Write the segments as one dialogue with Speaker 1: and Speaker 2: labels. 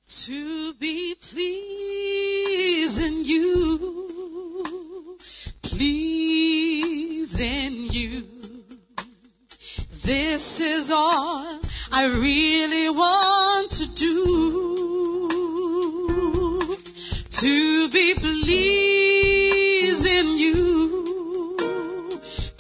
Speaker 1: To be pleasing you, pleasing you. This is all I really want to do. To be pleasing you,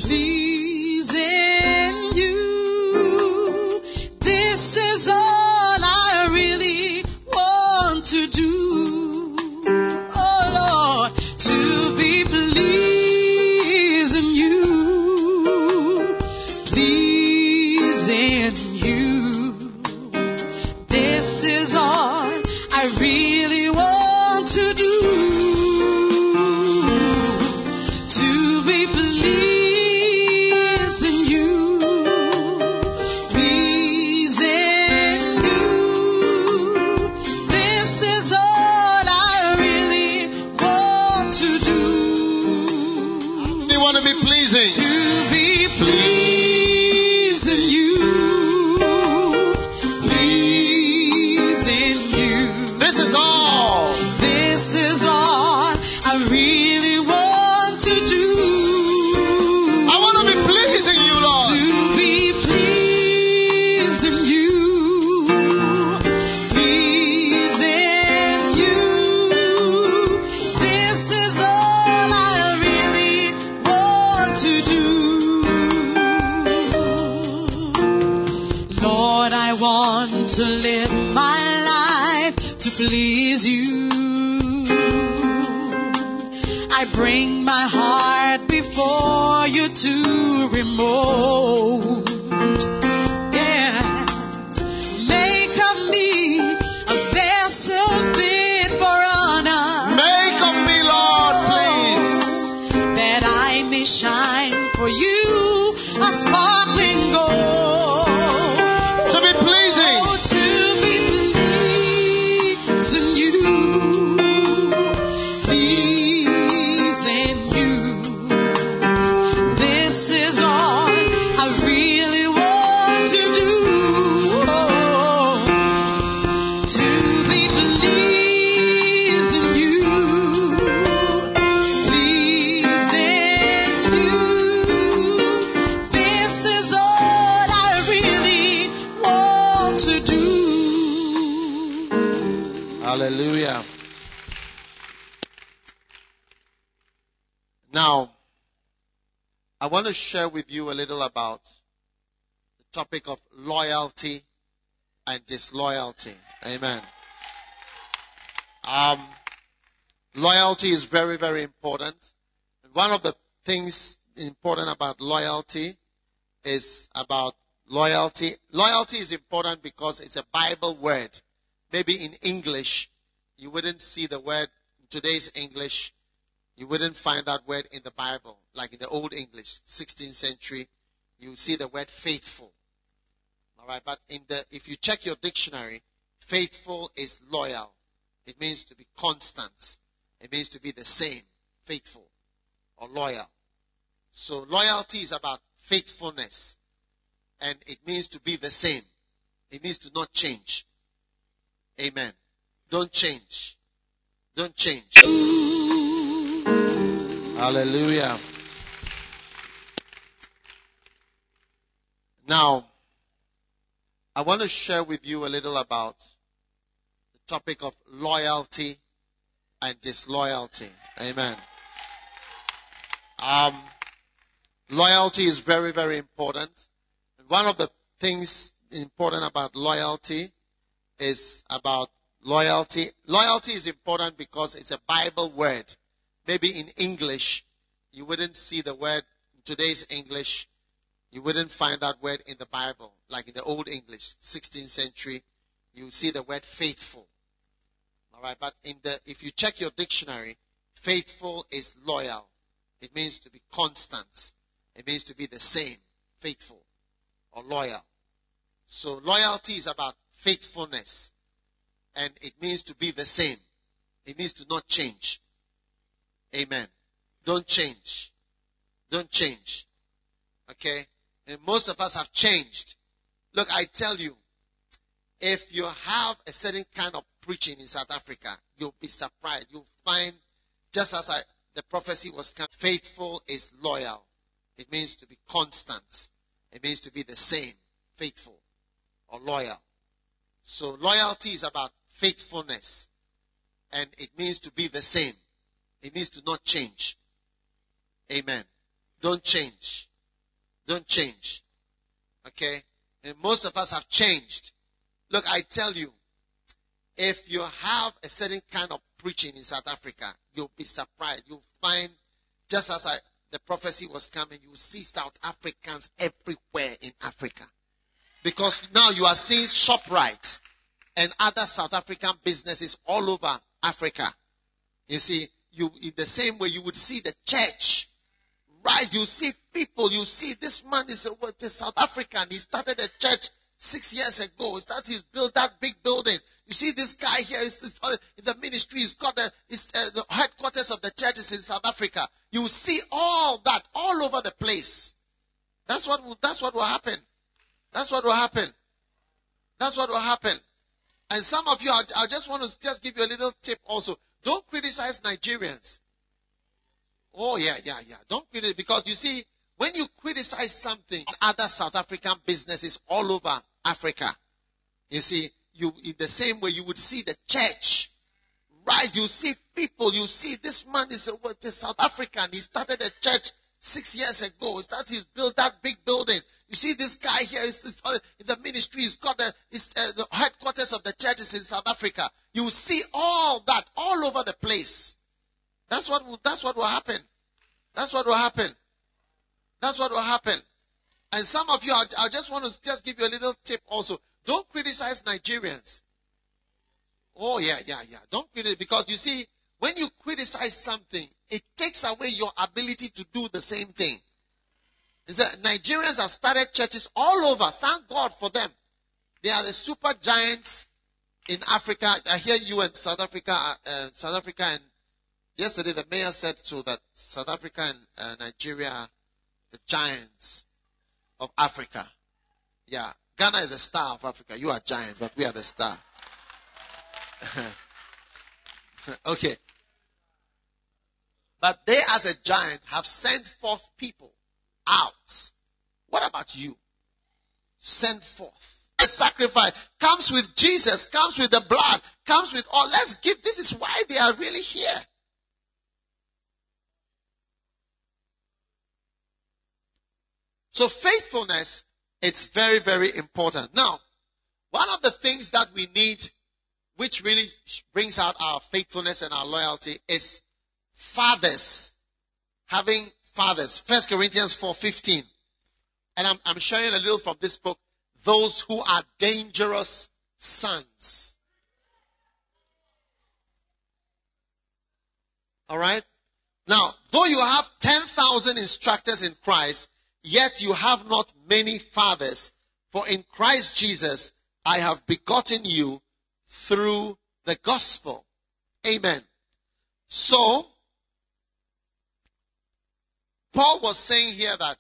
Speaker 1: pleasing you. This is all I really want to do. Oh Lord, to be pleasing you, pleasing you. This is all I really want to do. To be pleasing you, pleasing you. This is all I really want to do.
Speaker 2: You want to be pleasing.
Speaker 1: To be pleasing you, pleasing you.
Speaker 2: This is all.
Speaker 1: This is all I really want to do.
Speaker 2: I want to be pleasing you, Lord.
Speaker 1: To be pleasing you, pleasing you. This is all I really want to do. Lord, I want to live my life to please you. I bring my heart before you to remove. Yes. Make of me a vessel fit for honor.
Speaker 2: Make of me, Lord, please.
Speaker 1: That I may shine for you a sparkling gold.
Speaker 2: To be pleasing.
Speaker 1: Oh, to be pleasing you, pleasing you. This is all I really want to do. Oh, to be pleasing you, pleasing you. This is all I really want to do.
Speaker 2: Hallelujah. Now, I want to share with you a little about the topic of loyalty and disloyalty. Amen. Loyalty is very, very important. And one of the things important about loyalty is about loyalty. Loyalty is important because it's a Bible word. Maybe in English, you wouldn't see the word, in today's English, you wouldn't find that word in the Bible. Like in the Old English, 16th century, you see the word faithful. Alright, but if you check your dictionary, faithful is loyal. It means to be constant. It means to be the same, faithful or loyal. So loyalty is about faithfulness. And it means to be the same. It means to not change. Amen. Don't change. Don't change. Hallelujah. Now, I want to share with you a little about the topic of loyalty and disloyalty. Amen. Loyalty is very, very important. And one of the things important about loyalty is about loyalty. Loyalty is important because it's a Bible word. Maybe in English, you wouldn't see the word, in today's English, you wouldn't find that word in the Bible. Like in the Old English, 16th century, you see the word faithful. Alright, but if you check your dictionary, faithful is loyal. It means to be constant. It means to be the same, faithful or loyal. So loyalty is about faithfulness. And it means to be the same. It means to not change. Amen. Don't change. Don't change. Okay? And most of us have changed. Look, I tell you, if you have a certain kind of preaching in South Africa, you'll be surprised. You'll find, just as the prophecy was coming, faithful is loyal. It means to be constant. It means to be the same, faithful or loyal. So loyalty is about faithfulness. And it means to be the same. It means to not change. Amen. Don't change. Don't change. Okay? And most of us have changed. Look, I tell you, if you have a certain kind of preaching in South Africa, you'll be surprised. You'll find, just as the prophecy was coming, you'll see South Africans everywhere in Africa. Because now you are seeing ShopRite and other South African businesses all over Africa. You see, in the same way you would see the church, right? You see people, you see this man is a South African. He started a church 6 years ago. He's built that big building. You see this guy here is in the ministry. He's got the headquarters of the church is in South Africa. You will see all that all over the place. That's what will happen. That's what will happen. That's what will happen. And some of you, I just want to just give you a little tip also. Don't criticize Nigerians. Oh, yeah. Don't criticize, because you see, when you criticize something, other South African businesses all over Africa, you see, in the same way you would see the church, right? You see people, you see this man is a South African. He started a church 6 years ago. He's built that big building. You see this guy here is in the ministry. He's got the headquarters of the church is in South Africa. You will see all that all over the place. That's what will happen. That's what will happen. That's what will happen. And some of you, I just want to just give you a little tip also. Don't criticize Nigerians. Oh, yeah. Don't criticize, because you see, when you criticize something, it takes away your ability to do the same thing. Nigerians have started churches all over. Thank God for them. They are the super giants in Africa. I hear you in South Africa, and yesterday the mayor said so that South Africa and Nigeria are the giants of Africa. Yeah. Ghana is the star of Africa. You are giants, but we are the star. Okay. But they as a giant have sent forth people out. What about you? Send forth. The sacrifice comes with Jesus, comes with the blood, comes with all. Let's give. This is why they are really here. So faithfulness, it's very, very important. Now, one of the things that we need, which really brings out our faithfulness and our loyalty, is fathers. Having fathers. 1 Corinthians 4:15. And I'm sharing a little from this book. Those who are dangerous sons. Alright? Now, though you have 10,000 instructors in Christ, yet you have not many fathers. For in Christ Jesus, I have begotten you through the gospel. Amen. So, Paul was saying here that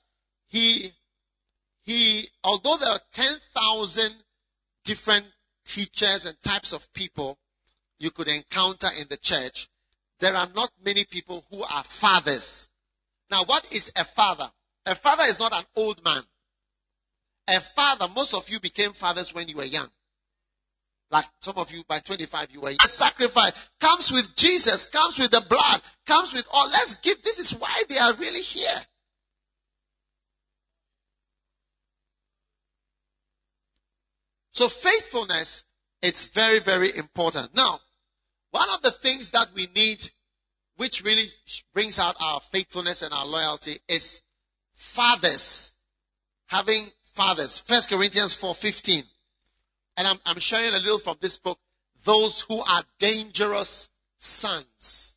Speaker 2: although there are 10,000 different teachers and types of people you could encounter in the church, there are not many people who are fathers. Now, what is a father? A father is not an old man. A father, most of you became fathers when you were young. Like some of you, by 25, you were young. The sacrifice comes with Jesus, comes with the blood, comes with all. Let's give. This is why they are really here. So faithfulness, it's very, very important. Now, one of the things that we need, which really brings out our faithfulness and our loyalty, is fathers. Having fathers. 1 Corinthians 4:15. And I'm sharing a little from this book. Those who are dangerous sons.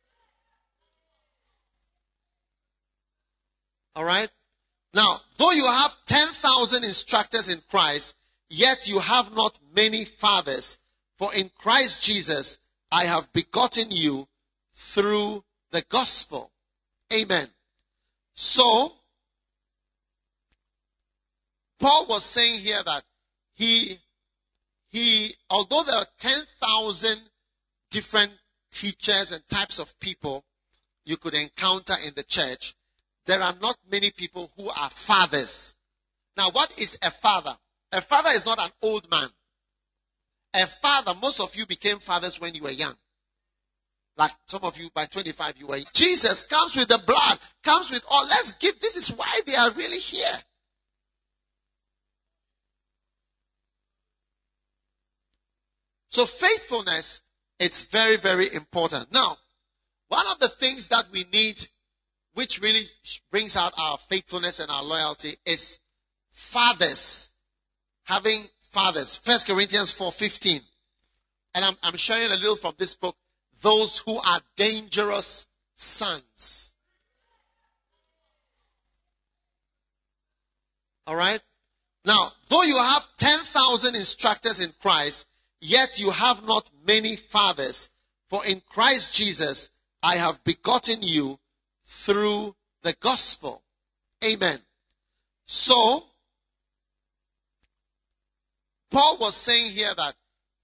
Speaker 2: Alright? Now, though you have 10,000 instructors in Christ, yet you have not many fathers. For in Christ Jesus, I have begotten you through the gospel. Amen. So, Paul was saying here that although there are 10,000 different teachers and types of people you could encounter in the church, there are not many people who are fathers. Now, what is a father? A father is not an old man. A father, most of you became fathers when you were young. Like some of you, by 25, you were. Jesus comes with the blood, comes with all. Let's give. This is why they are really here. So faithfulness, it's very, very important. Now, one of the things that we need, which really brings out our faithfulness and our loyalty, is fathers. Having fathers. 1 Corinthians 4:15. And I'm sharing a little from this book. Those who are dangerous sons. Alright? Now, though you have 10,000 instructors in Christ, yet you have not many fathers. For in Christ Jesus, I have begotten you through the gospel. Amen. So, Paul was saying here that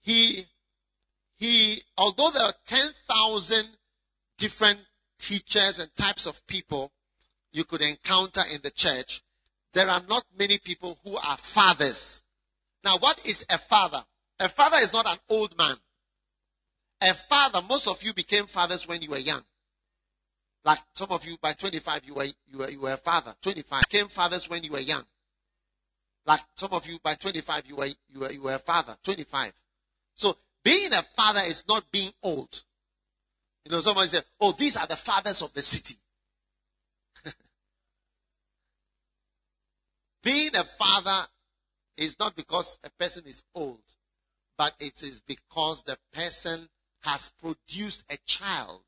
Speaker 2: although there are 10,000 different teachers and types of people you could encounter in the church, there are not many people who are fathers. Now, what is a father? A father is not an old man. A father, most of you became fathers when you were young. Like some of you, by 25, you were a father. 25 became fathers when you were young. Like some of you, by 25, you were a father. 25. So, being a father is not being old. You know, somebody said, oh, these are the fathers of the city. Being a father is not because a person is old, but it is because the person has produced a child.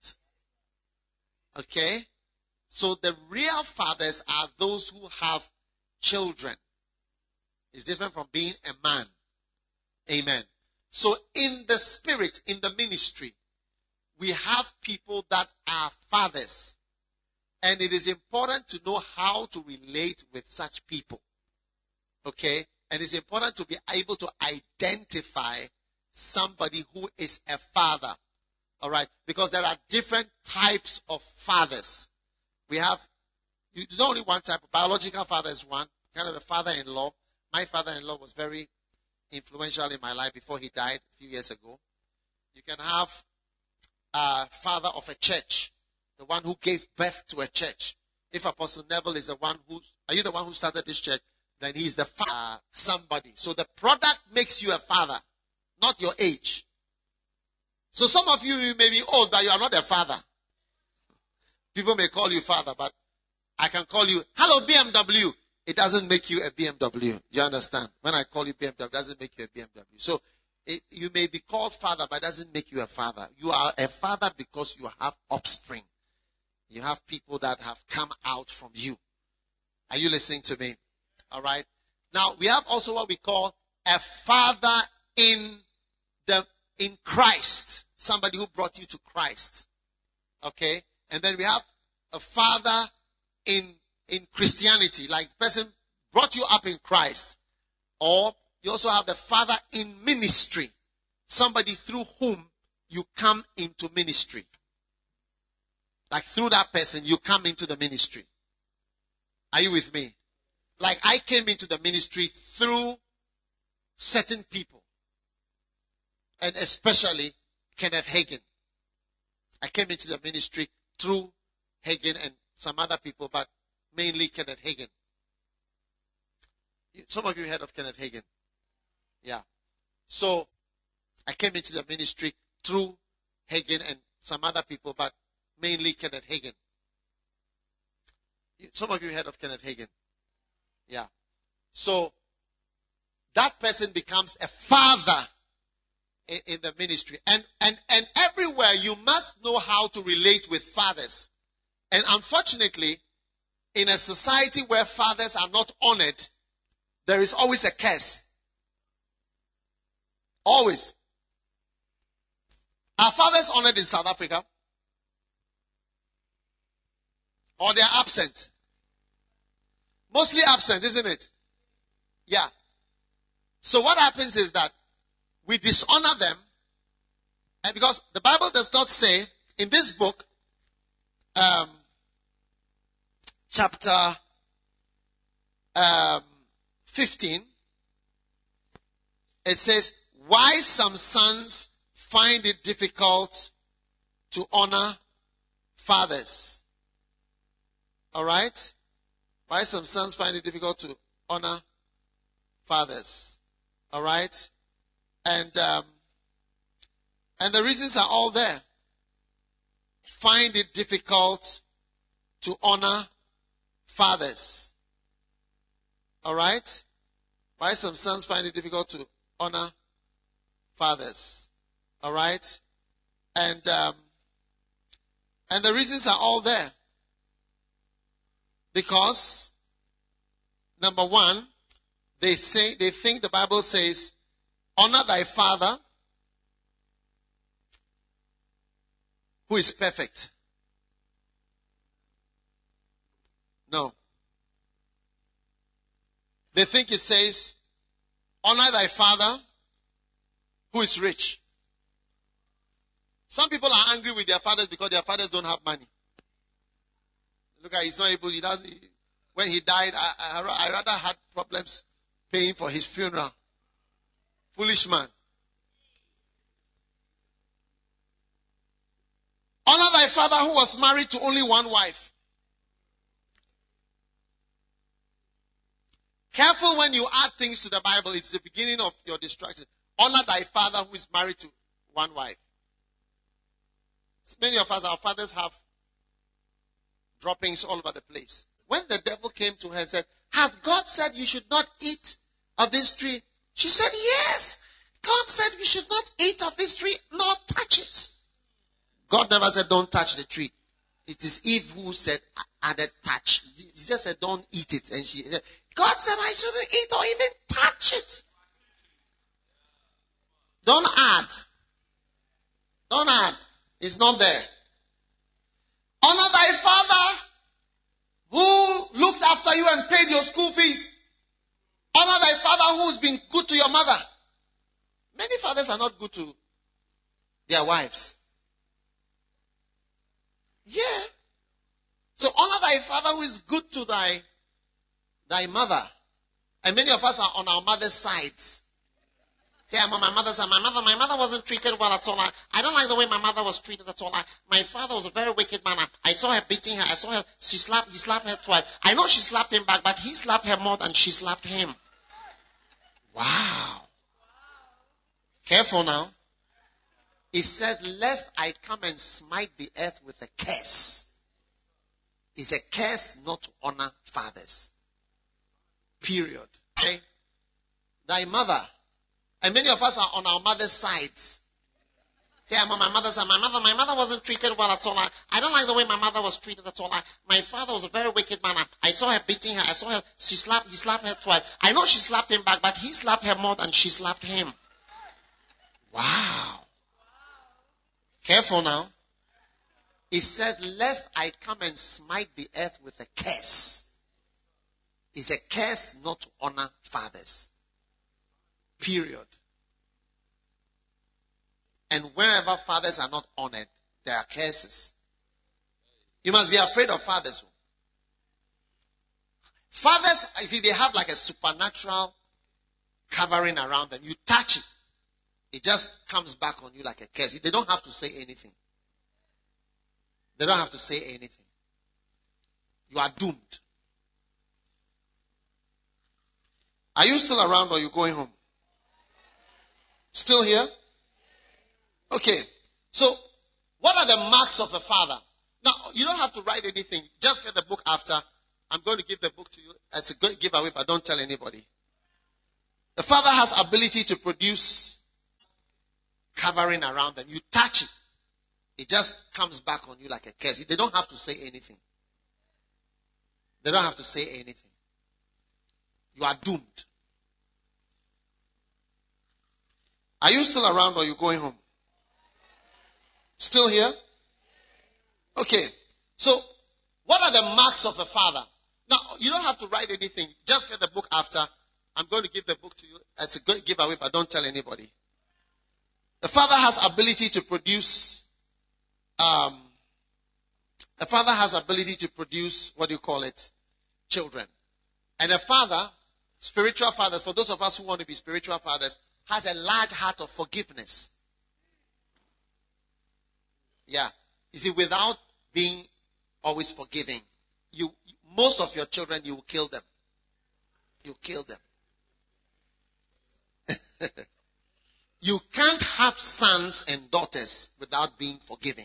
Speaker 2: Okay? So the real fathers are those who have children. It's different from being a man. Amen. So in the spirit, in the ministry, we have people that are fathers. And it is important to know how to relate with such people. Okay? And it's important to be able to identify somebody who is a father. Alright? Because there are different types of fathers. There's only one type. Biological father is one. Kind of a father-in-law. My father-in-law was very influential in my life before he died a few years ago. You can have a father of a church. The one who gave birth to a church. If Apostle Neville is are you the one who started this church? Then he's the father, somebody. So the product makes you a father, not your age. So some of you may be old, but you are not a father. People may call you father, but I can call you, hello BMW. It doesn't make you a BMW. You understand? When I call you BMW, it doesn't make you a BMW. So you may be called father, but it doesn't make you a father. You are a father because you have offspring. You have people that have come out from you. Are you listening to me? All right. Now, we have also what we call a father in Christ. Somebody who brought you to Christ. Okay. And then we have a father in Christianity, like the person brought you up in Christ. Or you also have the father in ministry. Somebody through whom you come into ministry. Like through that person, you come into the ministry. Are you with me? Like I came into the ministry through certain people. And especially Kenneth Hagin. I came into the ministry through Hagin and some other people, but mainly Kenneth Hagin. Some of you heard of Kenneth Hagin. Yeah. So I came into the ministry through Hagin and some other people, but mainly Kenneth Hagin. Some of you heard of Kenneth Hagin. Yeah. So that person becomes a father in the ministry. And everywhere you must know how to relate with fathers. And unfortunately, in a society where fathers are not honored, there is always a curse. Always. Are fathers honored in South Africa? Or they are absent? Mostly absent, isn't it? Yeah. So what happens is that we dishonor them. And because the Bible does not say in this book, chapter 15, it says, why some sons find it difficult to honor fathers. Alright? Why some sons find it difficult to honor fathers. Alright? And the reasons are all there. Find it difficult to honor fathers. Alright? Why some sons find it difficult to honor fathers. Alright? And the reasons are all there. Because, number one, they think the Bible says, honor thy father who is perfect. No. They think it says, honor thy father who is rich. Some people are angry with their fathers because their fathers don't have money. Look at, he's not able, when he died, I rather had problems paying for his funeral. Foolish man. Honor thy father who was married to only one wife. Careful when you add things to the Bible. It's the beginning of your destruction. Honor thy father who is married to one wife. Many of us, our fathers have droppings all over the place. When the devil came to her and said, hath God said you should not eat of this tree? She said, yes. God said we should not eat of this tree, nor touch it. God never said don't touch the tree. It is Eve who said, added touch. He just said don't eat it. And she said, God said I shouldn't eat or even touch it. Don't add. Don't add. It's not there. Honor thy father who looked after you and paid your school fees. Honor thy father who's been good to your mother. Many fathers are not good to their wives. Yeah. So honor thy father who is good to thy mother. And many of us are on our mother's sides. Say, I'm on my mother's side. My mother wasn't treated well at all. I don't like the way my mother was treated at all. My father was a very wicked man. I saw her beating her. I saw her, he slapped her twice. I know she slapped him back, but he slapped her more than she slapped him. Wow. Careful now. It says, lest I come and smite the earth with a curse. It's a curse not to honor fathers. Period. Okay? Thy mother. And many of us are on our mother's sides. Say, I'm on my mother's side. My mother wasn't treated well at all. I don't like the way my mother was treated at all. My father was a very wicked man. I saw her beating her. I saw her, he slapped her twice. I know she slapped him back, but he slapped her more than she slapped him. Wow. Careful now. It says, lest I come and smite the earth with a curse. It's a curse not to honor fathers. Period. And wherever fathers are not honored, there are curses. You must be afraid of fathers. Fathers, you see, they have like a supernatural covering around them. You touch it, it just comes back on you like a curse. They don't have to say anything. They don't have to say anything. You are doomed. Are you still around or are you going home? Still here? Okay. So, what are the marks of a father? Now, you don't have to write anything. Just get the book after. I'm going to give the book to you as a good giveaway, but don't tell anybody. The father has ability to produce covering around them. You touch it, it just comes back on you like a curse. They don't have to say anything. They don't have to say anything. You are doomed. Are you still around or are you going home? Still here? Okay. So, what are the marks of a father? Now, you don't have to write anything. Just get the book after. I'm going to give the book to you as a good giveaway, but don't tell anybody. The father has ability to produce, children. And a father, spiritual fathers, for those of us who want to be spiritual fathers, has a large heart of forgiveness. Yeah. You see, without being always forgiving, most of your children, you will kill them. You kill them. You can't have sons and daughters without being forgiving.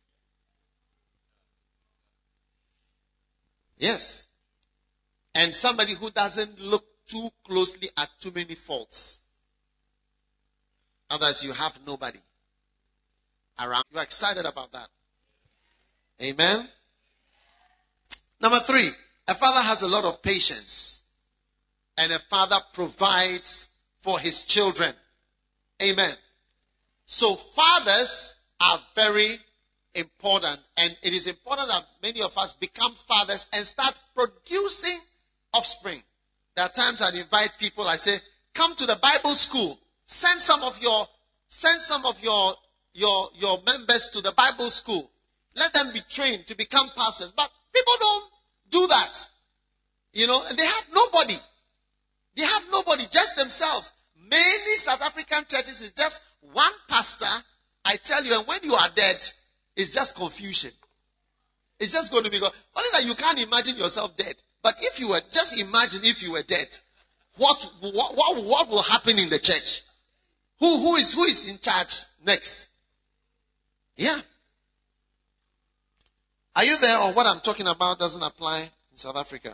Speaker 2: Yes. And somebody who doesn't look too closely at too many faults. Otherwise, you have nobody around. You are excited about that. Amen. Number 3, a father has a lot of patience. And a father provides for his children. Amen. So fathers are very important. And it is important that many of us become fathers and start producing offspring. There are times I invite people, I say, come to the Bible school. Send some of your members to the Bible school. Let them be trained to become pastors. But people don't do that. And they have nobody. They have nobody, just themselves. Many South African churches is just one pastor, I tell you, and when you are dead, it's just confusion. It's just going to be, only that you can't imagine yourself dead. But just imagine if you were dead, what will happen in the church? Who is in charge next? Yeah. Are you there, or what I'm talking about doesn't apply in South Africa?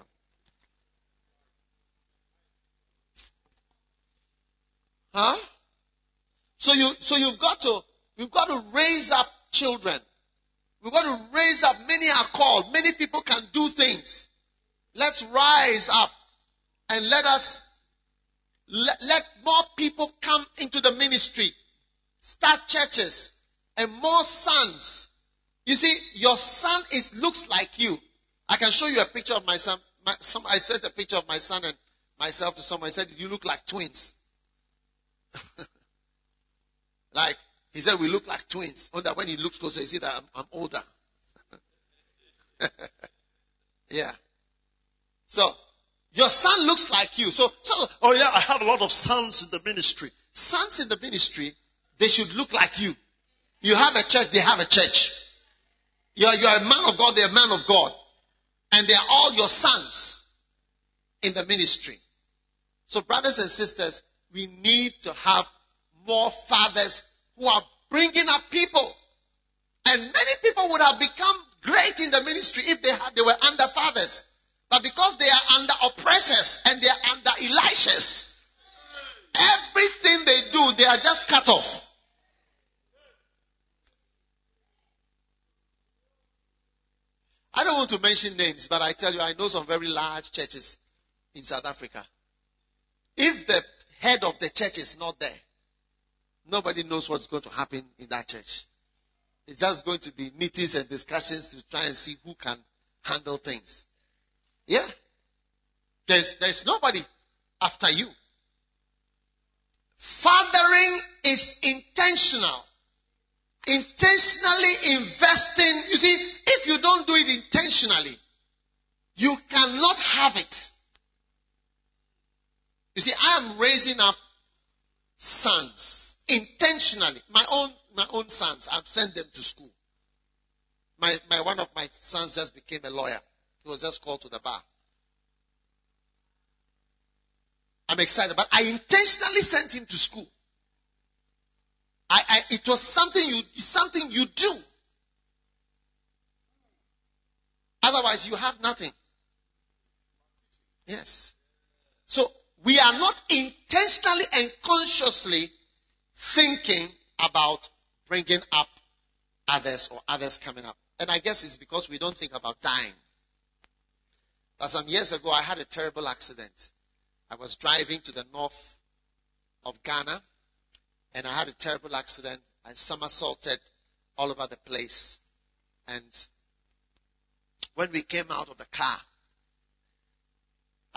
Speaker 2: Huh? So we've got to raise up children. We've got to raise up. Many are called. Many people can do things. Let's rise up and let more people come into the ministry. Start churches and more sons. You see, your son looks like you. I can show you a picture of my son. I sent a picture of my son and myself to someone. I said, you look like twins. Like, he said, we look like twins. Only that when he looks closer, you see that I'm older. Yeah. So, your son looks like you. So, oh yeah, I have a lot of sons in the ministry. Sons in the ministry, they should look like you. You have a church, they have a church. You are a man of God, they are a man of God. And they are all your sons in the ministry. So, brothers and sisters, we need to have more fathers who are bringing up people. And many people would have become great in the ministry if they were under fathers. But because they are under oppressors and they are under Elishas, everything they do, they are just cut off. I don't want to mention names, but I tell you, I know some very large churches in South Africa. If the head of the church is not there, nobody knows what's going to happen in that church. It's just going to be meetings and discussions to try and see who can handle things. Yeah. There's nobody after you. Fathering is intentional. Intentionally investing. You see, if you don't do it intentionally, you cannot have it. You see, I am raising up sons intentionally. My own sons. I've sent them to school. One of my sons just became a lawyer. He was just called to the bar. I'm excited, but I intentionally sent him to school. It was something you do. Otherwise, you have nothing. Yes. So we are not intentionally and consciously thinking about bringing up others or others coming up. And I guess it's because we don't think about dying. But some years ago, I had a terrible accident. I was driving to the north of Ghana, and I had a terrible accident. I somersaulted all over the place. And when we came out of the car,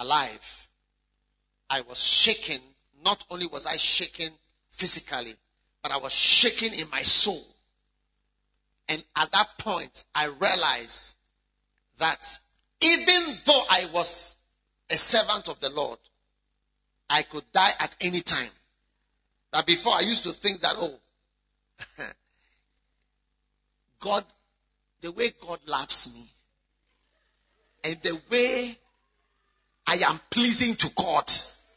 Speaker 2: alive, I was shaken. Not only was I shaken physically, but I was shaking in my soul. And at that point, I realized that even though I was a servant of the Lord, I could die at any time. That before I used to think that, God, the way God loves me, and the way I am pleasing to God,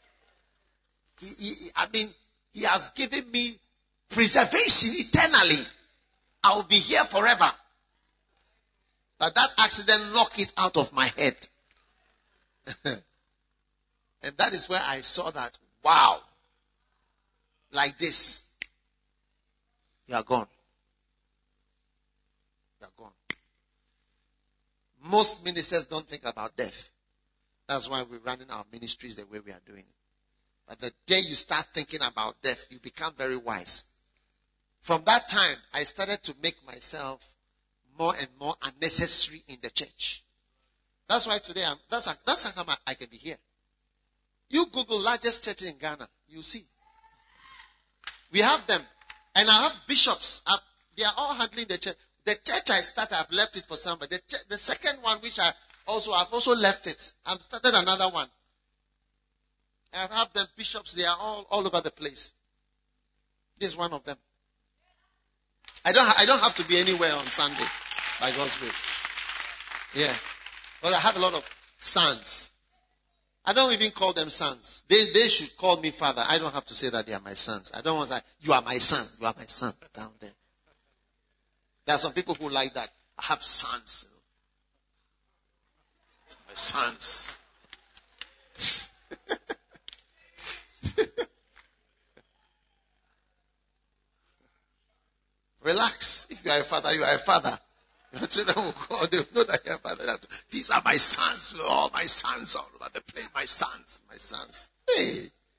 Speaker 2: He has given me preservation eternally. I will be here forever. But that accident knocked it out of my head. And that is where I saw that, wow, like this, you are gone. You are gone. Most ministers don't think about death. That's why we're running our ministries the way we are doing it. But the day you start thinking about death, you become very wise. From that time, I started to make myself more and more unnecessary in the church. That's why today, that's how come I can be here. You Google largest church in Ghana, you see. We have them. And I have bishops. They are all handling the church. The church I started, I've left it for somebody. The second one, which I've also left it. I've started another one. I have them bishops. They are all over the place. This is one of them. I don't have to be anywhere on Sunday, by God's grace. Yeah. But I have a lot of sons. I don't even call them sons. They should call me father. I don't have to say that they are my sons. I don't want to say, you are my son. You are my son down there. There are some people who like that. I have sons. My sons. Relax. If you are a father, you are a father. Your children will call, they will know that you are a father. These are my sons. Oh, my sons all over the place. My sons. My sons. Hey.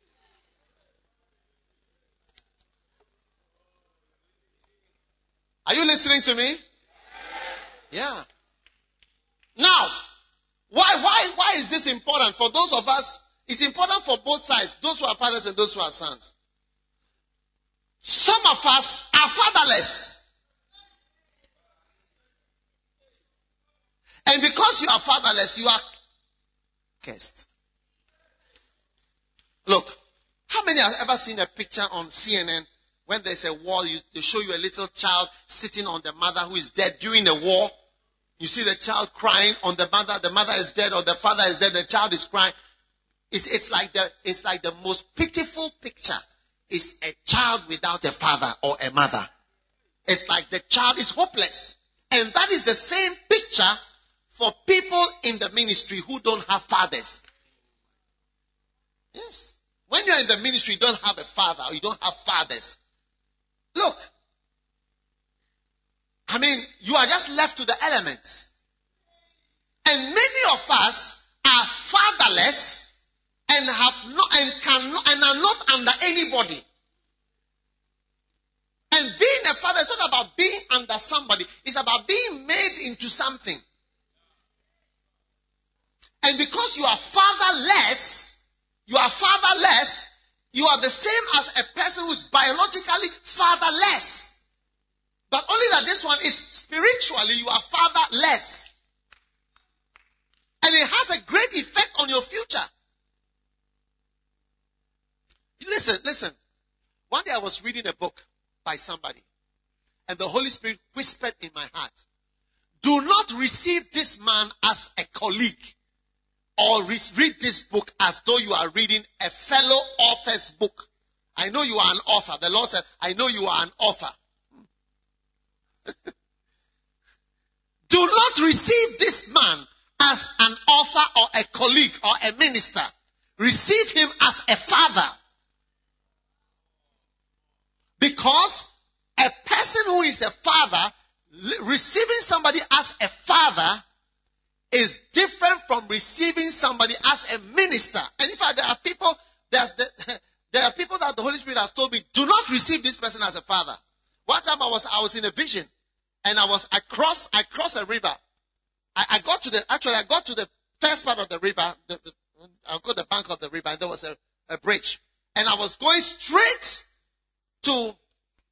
Speaker 2: Are you listening to me? Yeah. Now, why is this important? For those of us, it's important for both sides. Those who are fathers and those who are sons. Some of us are fatherless. And because you are fatherless, you are cursed. Look, how many have ever seen a picture on CNN when there's a war, they show you a little child sitting on the mother who is dead during the war? You see the child crying on the mother is dead or the father is dead, the child is crying. It's like the most pitiful picture is a child without a father or a mother. It's like the child is hopeless. And that is the same picture for people in the ministry who don't have fathers. Yes. When you're in the ministry, you don't have a father or you don't have fathers. Look. You are just left to the elements. And many of us are fatherless and are not under anybody. And being a father is not about being under somebody. It's about being made into something. And because you are fatherless, you are the same as a person who is biologically fatherless. But only that this one is spiritually, you are fatherless. And it has a great effect on your future. Listen. One day I was reading a book by somebody, and the Holy Spirit whispered in my heart, do not receive this man as a colleague, or read this book as though you are reading a fellow author's book. I know you are an author. The Lord said, I know you are an author. Do not receive this man as an author or a colleague or a minister. Receive him as a father. Because a person who is a father, receiving somebody as a father is different from receiving somebody as a minister. And in fact, there are people that the Holy Spirit has told me, do not receive this person as a father. One time I was in a vision, and I crossed a river. I got to the first part of the river. I got the bank of the river, and there was a bridge. And I was going straight to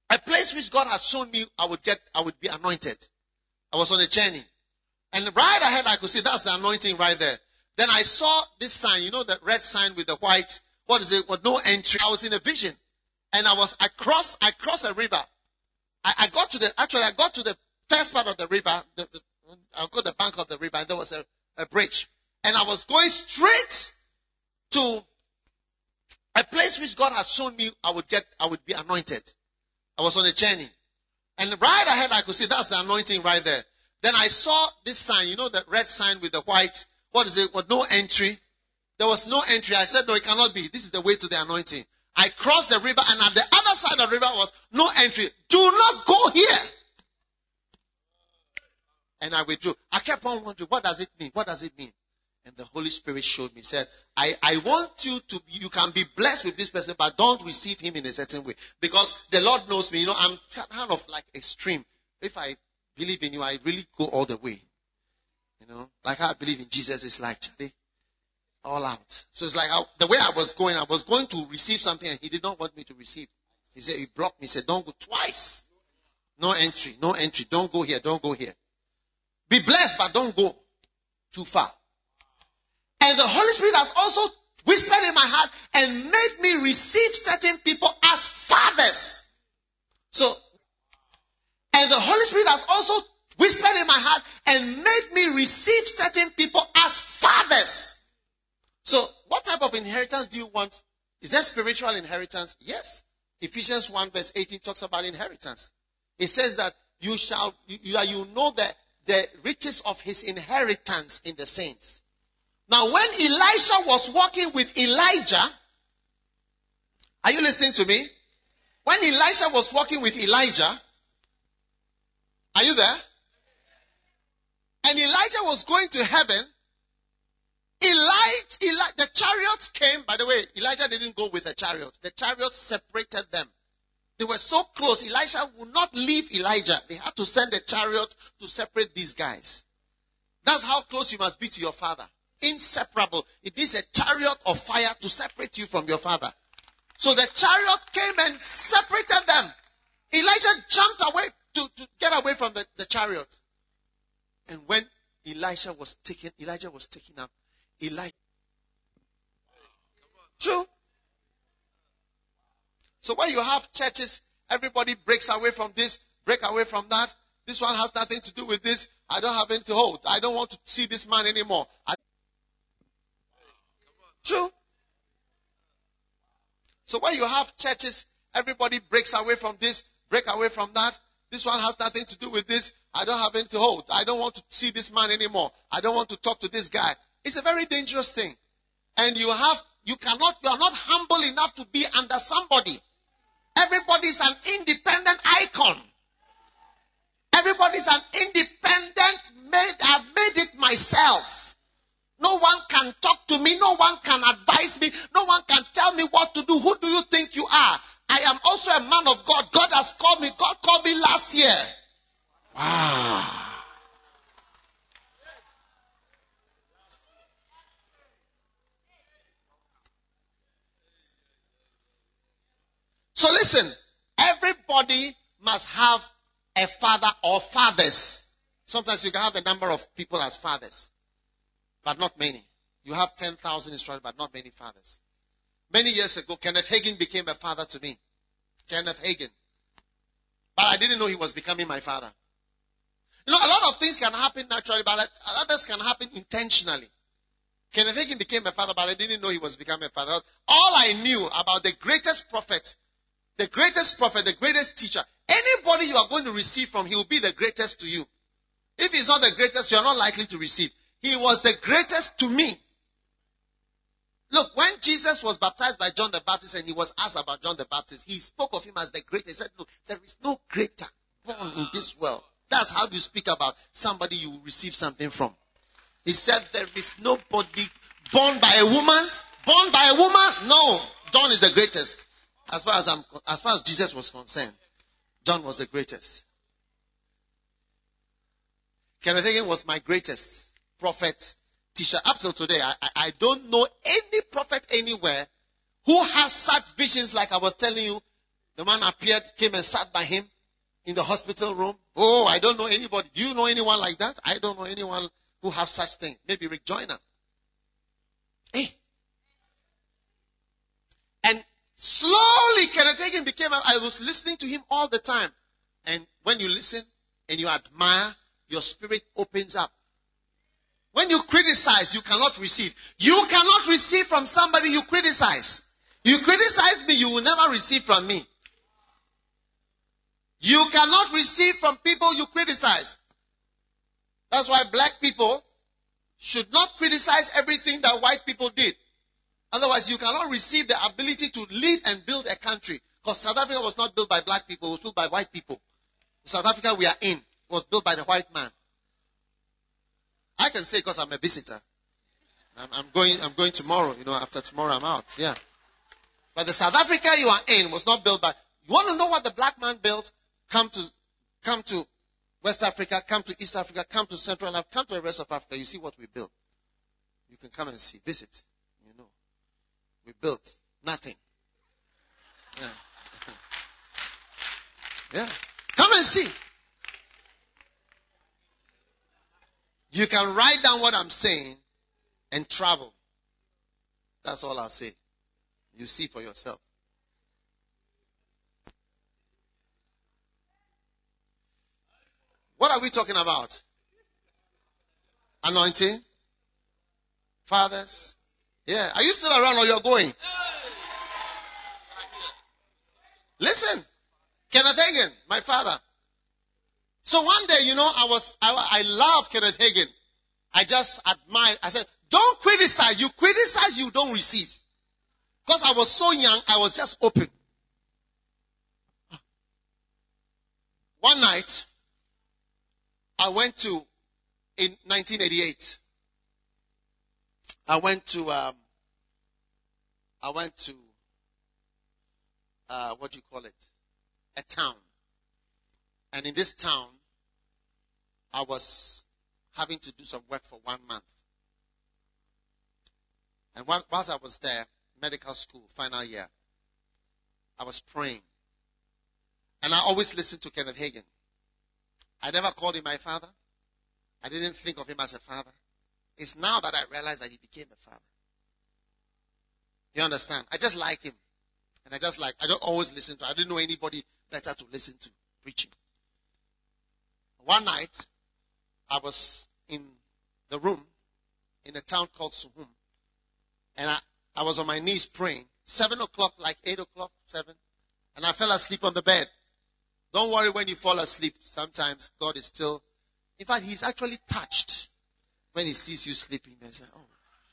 Speaker 2: A place which God has shown me I would be anointed. I was on a journey. And right ahead I could see that's the anointing right there. Then I saw this sign, the red sign with the white, what is it? With no entry. I was in a vision. And I crossed a river. I got to the first part of the river. I got the bank of the river and there was a bridge. And I was going straight to a place which God has shown me I would be anointed. I was on a journey. And right ahead I could see that's the anointing right there. Then I saw this sign, the red sign with the white, what is it? With no entry. There was no entry. I said, no, it cannot be. This is the way to the anointing. I crossed the river and at the other side of the river was no entry. Do not go here. And I withdrew. I kept on wondering, what does it mean? What does it mean? And the Holy Spirit showed me, said, I want you can be blessed with this person, but don't receive him in a certain way. Because the Lord knows me, I'm kind of like extreme. If I believe in you, I really go all the way. Like how I believe in Jesus is like, Charlie, all out. So it's like the way I was going to receive something and he did not want me to receive. He said, he blocked me, he said, don't go twice. No entry. Don't go here, don't go here. Be blessed, but don't go too far. And the Holy Spirit has also whispered in my heart and made me receive certain people as fathers. And the Holy Spirit has also whispered in my heart and made me receive certain people as fathers. So what type of inheritance do you want? Is there spiritual inheritance? Yes. Ephesians 1 verse 18 talks about inheritance. It says that you know the riches of his inheritance in the saints. Now when Elisha was walking with Elijah, are you listening to me? When Elisha was walking with Elijah, are you there? And Elijah was going to heaven. The chariots came. By the way, Elijah didn't go with a chariot. The chariots separated them. They were so close. Elisha would not leave Elijah. They had to send a chariot to separate these guys. That's how close you must be to your father. Inseparable. It is a chariot of fire to separate you from your father. So the chariot came and separated them. Elijah jumped away to get away from the chariot. And when Elijah was taken up. True. So when you have churches, everybody breaks away from this, break away from that. This one has nothing to do with this. I don't have anything to hold. I don't want to see this man anymore. True. So when you have churches, everybody breaks away from this, break away from that. This one has nothing to do with this. I don't have anything to hold. I don't want to see this man anymore. I don't want to talk to this guy. It's a very dangerous thing. And you are not humble enough to be under somebody. Everybody is an independent icon. Everybody is an independent I've made it myself. No one can talk to me. No one can advise me. No one can tell me what to do. Who do you think you are? I am also a man of God. God has called me. God called me last year. Wow. So listen, everybody must have a father or fathers. Sometimes you can have a number of people as fathers, but not many. You have 10,000 instructors, but not many fathers. Many years ago, Kenneth Hagin became a father to me. Kenneth Hagin. But I didn't know he was becoming my father. A lot of things can happen naturally, but others can happen intentionally. Kenneth Hagin became a father, but I didn't know he was becoming a father. All I knew about the greatest prophet, the greatest teacher, anybody you are going to receive from, he will be the greatest to you. If he's not the greatest, you are not likely to receive. He was the greatest to me. Look, when Jesus was baptized by John the Baptist and he was asked about John the Baptist, he spoke of him as the greatest. He said, no, there is no greater born in this world. That's how you speak about somebody you will receive something from. He said, there is nobody born by a woman. Born by a woman? No. John is the greatest. As far as Jesus was concerned, John was the greatest. Kenneth Hagin was my greatest prophet, teacher. Up till today, I don't know any prophet anywhere who has such visions like I was telling you The man appeared, came and sat by him in the hospital room. Oh, I don't know anybody. Do you know anyone like that? I don't know anyone who has such thing. Maybe Rick Joyner. Hey. And slowly Kenneth Hagin became, I was listening to him all the time. And when you listen and you admire, your spirit opens up. When you criticize, you cannot receive. You cannot receive from somebody you criticize. You criticize me, you will never receive from me. You cannot receive from people you criticize. That's why black people should not criticize everything that white people did. Otherwise, you cannot receive the ability to lead and build a country. Because South Africa was not built by black people, it was built by white people. South Africa we are in was built by the white man. I can say because I'm a visitor. I'm going tomorrow, after tomorrow I'm out. Yeah. But the South Africa you are in was not built by, you want to know what the black man built? Come to West Africa, come to East Africa, come to Central Africa, come to the rest of Africa. You see what we built. You can come and see, visit. We built nothing. Yeah. Yeah. Come and see. You can write down what I'm saying and travel. That's all I'll say. You see for yourself. What are we talking about? Anointing? Fathers? Yeah. Are you still around or you're going? Listen. Kenneth Hagin, my father. So one day, I love Kenneth Hagin. I just admire. I said, don't criticize. You criticize, you don't receive. Because I was so young, I was just open. One night, I went to, in 1988, I went to, what do you call it? A town. And in this town, I was having to do some work for 1 month. And whilst I was there, medical school, final year, I was praying. And I always listened to Kenneth Hagin. I never called him my father. I didn't think of him as a father. It's now that I realize that he became a father. You understand? I just like him. And I don't always listen to, I didn't know anybody better to listen to preaching. One night, I was in the room in a town called Suhum. And I was on my knees praying. 7 o'clock, like 8 o'clock, 7. And I fell asleep on the bed. Don't worry when you fall asleep. Sometimes God is still, in fact, He's actually touched when He sees you sleeping. They say, oh.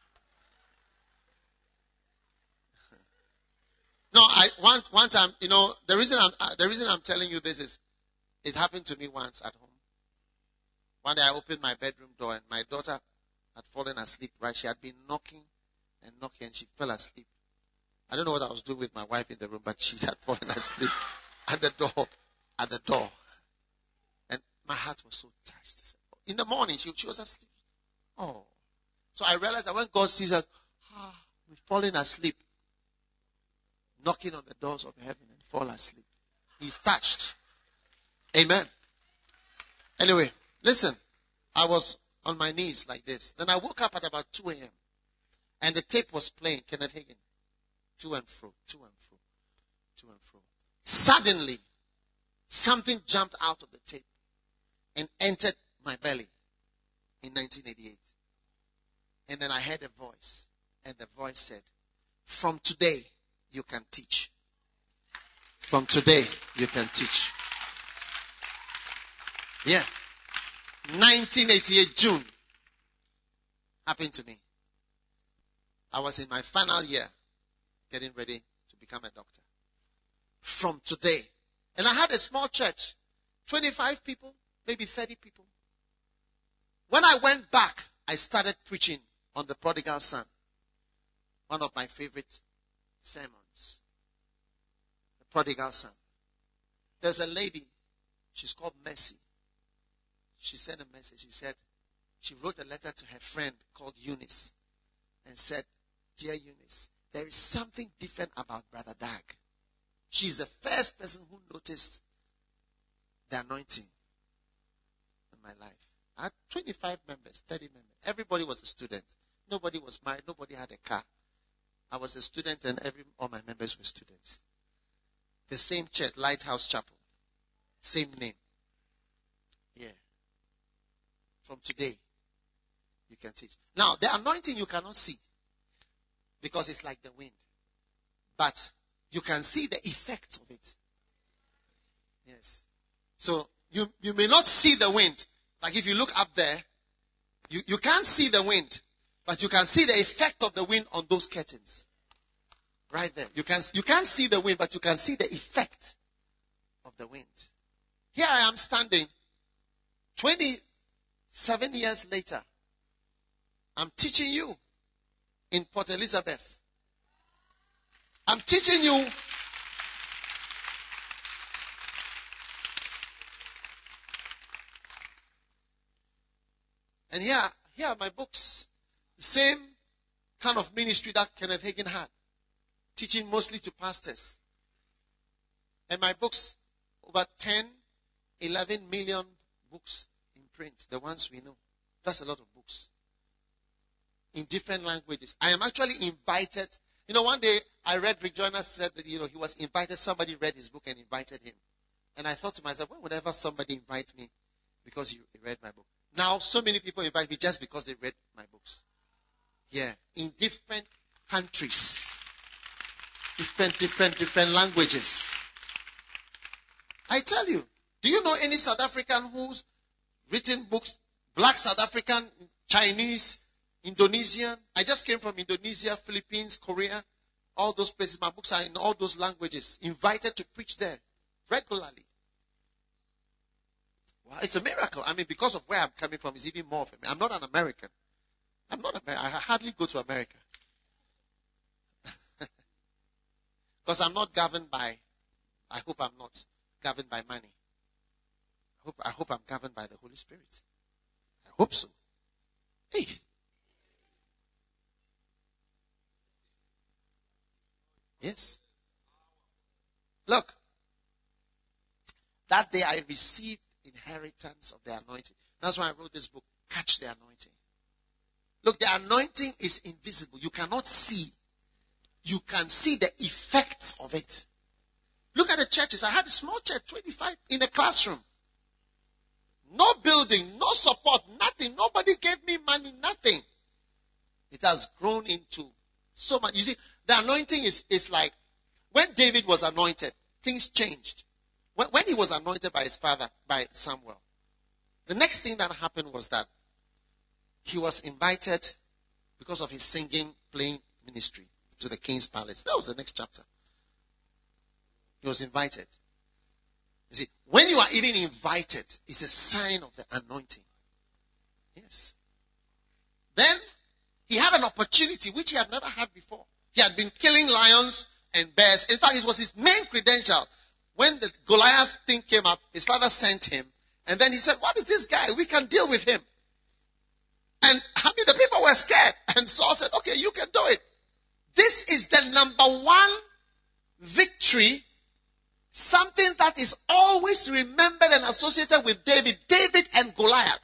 Speaker 2: No, one time, the reason I'm telling you this is, it happened to me once at home. One day I opened my bedroom door and my daughter had fallen asleep, right? She had been knocking and she fell asleep. I don't know what I was doing with my wife in the room, but she had fallen asleep at the door. And my heart was so touched. In the morning, she was asleep. Oh. So I realized that when God sees us, we've fallen asleep, knocking on the doors of heaven and fall asleep, He's touched. Amen. Anyway, listen. I was on my knees like this. Then I woke up at about 2 a.m. And the tape was playing, Kenneth Hagin. To and fro, to and fro, to and fro. Suddenly, something jumped out of the tape and entered my belly in 1988. And then I heard a voice. And the voice said, from today, you can teach. From today, you can teach. Yeah. 1988 June. Happened to me. I was in my final year, getting ready to become a doctor. From today. And I had a small church. 25 people, maybe 30 people. When I went back, I started preaching on the prodigal son. One of my favorite sermons. The prodigal son. There's a lady, she's called Mercy. She sent a message. She wrote a letter to her friend called Eunice and said, Dear Eunice, there is something different about Brother Dag. She's the first person who noticed the anointing in my life. I had 25 members, 30 members. Everybody was a student. Nobody was married. Nobody had a car. I was a student and all my members were students. The same church, Lighthouse Chapel. Same name. Yeah. From today, you can teach. Now, the anointing you cannot see because it's like the wind. But you can see the effect of it. Yes. So, you may not see the wind. Like if you look up there, you can't see the wind. But you can see the effect of the wind on those curtains. Right there. You can't see the wind, but you can see the effect of the wind. Here I am standing 27 years later. I'm teaching you in Port Elizabeth. I'm teaching you and here are my books. The same kind of ministry that Kenneth Hagin had. Teaching mostly to pastors. And my books, over 10, 11 million books in print. The ones we know. That's a lot of books. In different languages. I am actually invited. One day I read Rick Joyner said that, he was invited. Somebody read his book and invited him. And I thought to myself, when would ever somebody invite me because he read my book? Now, so many people invite me just because they read my books. Yeah. In different countries. Different languages. I tell you, do you know any South African who's written books? Black South African, Chinese, Indonesian. I just came from Indonesia, Philippines, Korea, all those places. My books are in all those languages. Invited to preach there regularly. Wow, it's a miracle. Because of where I'm coming from, it's even more of a miracle. I'm not an American. I hardly go to America. Because I'm not governed by, I hope I'm not governed by money. I hope I'm governed by the Holy Spirit. I hope so. Hey. Yes. Look. That day I received inheritance of the anointing. That's why I wrote this book, Catch the Anointing. Look, the anointing is invisible. You cannot see. You can see the effects of it. Look at the churches. I had a small church, 25, in a classroom. No building, no support, nothing. Nobody gave me money, nothing. It has grown into so much. You see, the anointing is like, when David was anointed, things changed. When he was anointed by his father, by Samuel, the next thing that happened was that he was invited because of his singing, playing ministry to the king's palace. That was the next chapter. He was invited. You see, when you are even invited, it's a sign of the anointing. Yes. Then he had an opportunity which he had never had before. He had been killing lions and bears. In fact, it was his main credential. When the Goliath thing came up, his father sent him. And then he said, what is this guy? We can deal with him. And the people were scared. And Saul said, okay, you can do it. This is the number one victory. Something that is always remembered and associated with David. David and Goliath.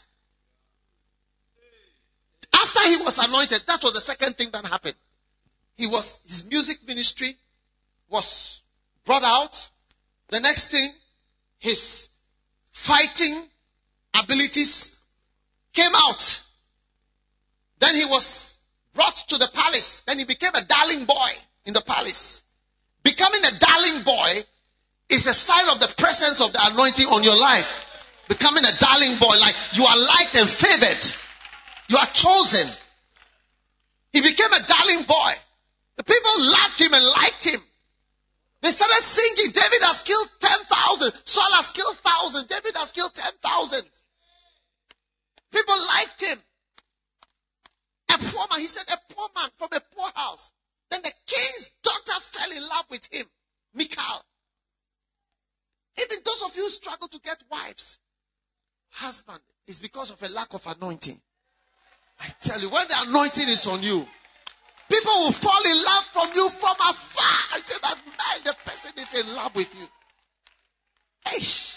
Speaker 2: After he was anointed, that was the second thing that happened. His music ministry was brought out. The next thing, his fighting abilities came out. Then he was brought to the palace. Then he became a darling boy in the palace. Becoming a darling boy is a sign of the presence of the anointing on your life. Becoming a darling boy, like you are liked and favored. You are chosen. He became a darling boy. The people loved him and liked him. They started singing, David has killed 10,000. Saul has killed 1,000. David has killed 10,000. People liked him. A poor man, he said, a poor man from a poor house. Then the king's daughter fell in love with him, Michal. Even those of you who struggle to get wives, husband, is because of a lack of anointing. I tell you, when the anointing is on you, People will fall in love from you from afar. I say that, man, the person is in love with you. Eish.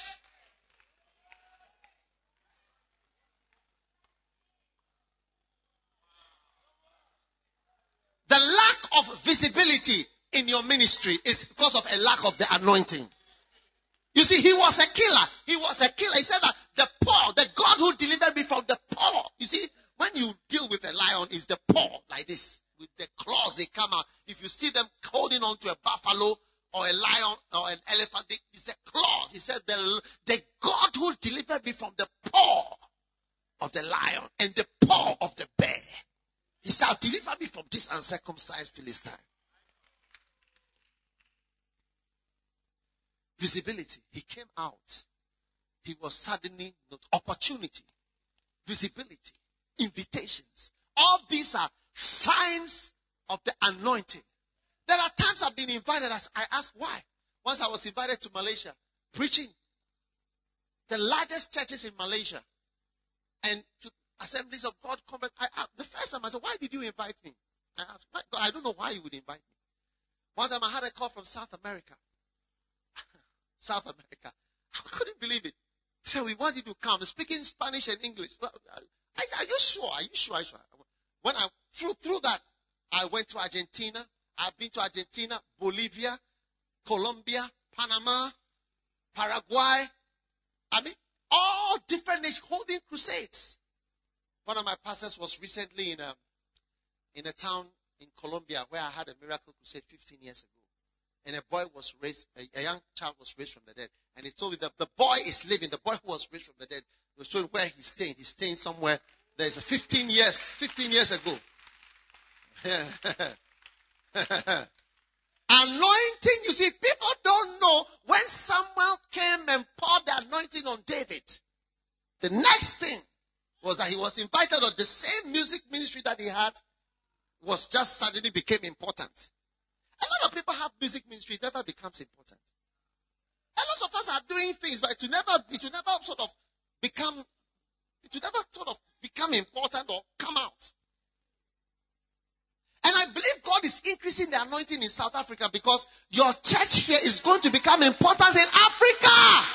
Speaker 2: The lack of visibility in your ministry is because of a lack of the anointing. You see, he was a killer. He was a killer. He said that the poor, the God who delivered me from the poor. You see, when you deal with a lion, it's the poor like this. With the claws, they come out. If you see them holding on to a buffalo or a lion or an elephant, it's the claws. He said, the God who delivered me from the paw of the lion and the paw of the bear. He shall deliver me from this uncircumcised Philistine. Visibility. He came out. He was suddenly not opportunity, visibility, invitations. All these are signs of the anointing. There are times I've been invited. I ask why. Once I was invited to Malaysia, preaching the largest churches in Malaysia and to Assemblies of God conference. The first time I said, why did you invite me? I asked, God, I don't know why you would invite me. One time I had a call from South America. South America. I couldn't believe it. He said, we want you to come. Speaking Spanish and English. I said, are you sure? Are you sure? When I through that, I went to Argentina. I've been to Argentina, Bolivia, Colombia, Panama, Paraguay. I mean, all different nations holding crusades. One of my pastors was recently in a town in Colombia where I had a miracle crusade 15 years ago. And a boy was raised, a young child was raised from the dead. And he told me that the boy is living. The boy who was raised from the dead was showing where he's staying. He's staying somewhere. There's 15 years ago. Anointing, you see, people don't know when Samuel came and poured the anointing on David. The next thing was that he was invited on the same music ministry that he had was just suddenly became important. A lot of people have music ministry, it never becomes important. A lot of us are doing things, but it will never sort of become important or come out. And I believe God is increasing the anointing in South Africa because your church here is going to become important in Africa.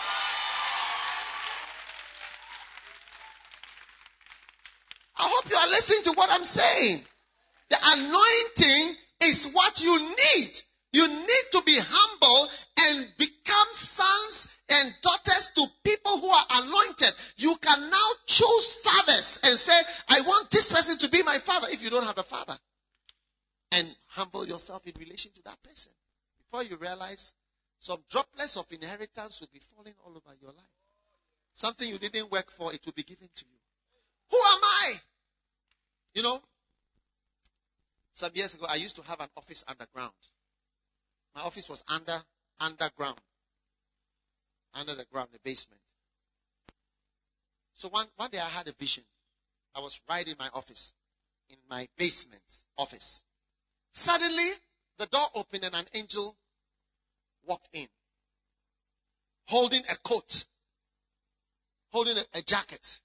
Speaker 2: I hope you are listening to what I'm saying. The anointing is what you need. You need to be humble and become sons and daughters to people who are anointed. You can now choose fathers and say, I want this person to be my father if you don't have a father. And humble yourself in relation to that person. Before you realize, some droplets of inheritance will be falling all over your life. Something you didn't work for, it will be given to you. Who am I? You know, some years ago, I used to have an office underground. My office was underground. Under the ground, the basement. So one day I had a vision. I was right in my office. In my basement office. Suddenly, the door opened and an angel walked in. Holding a coat. Holding a jacket.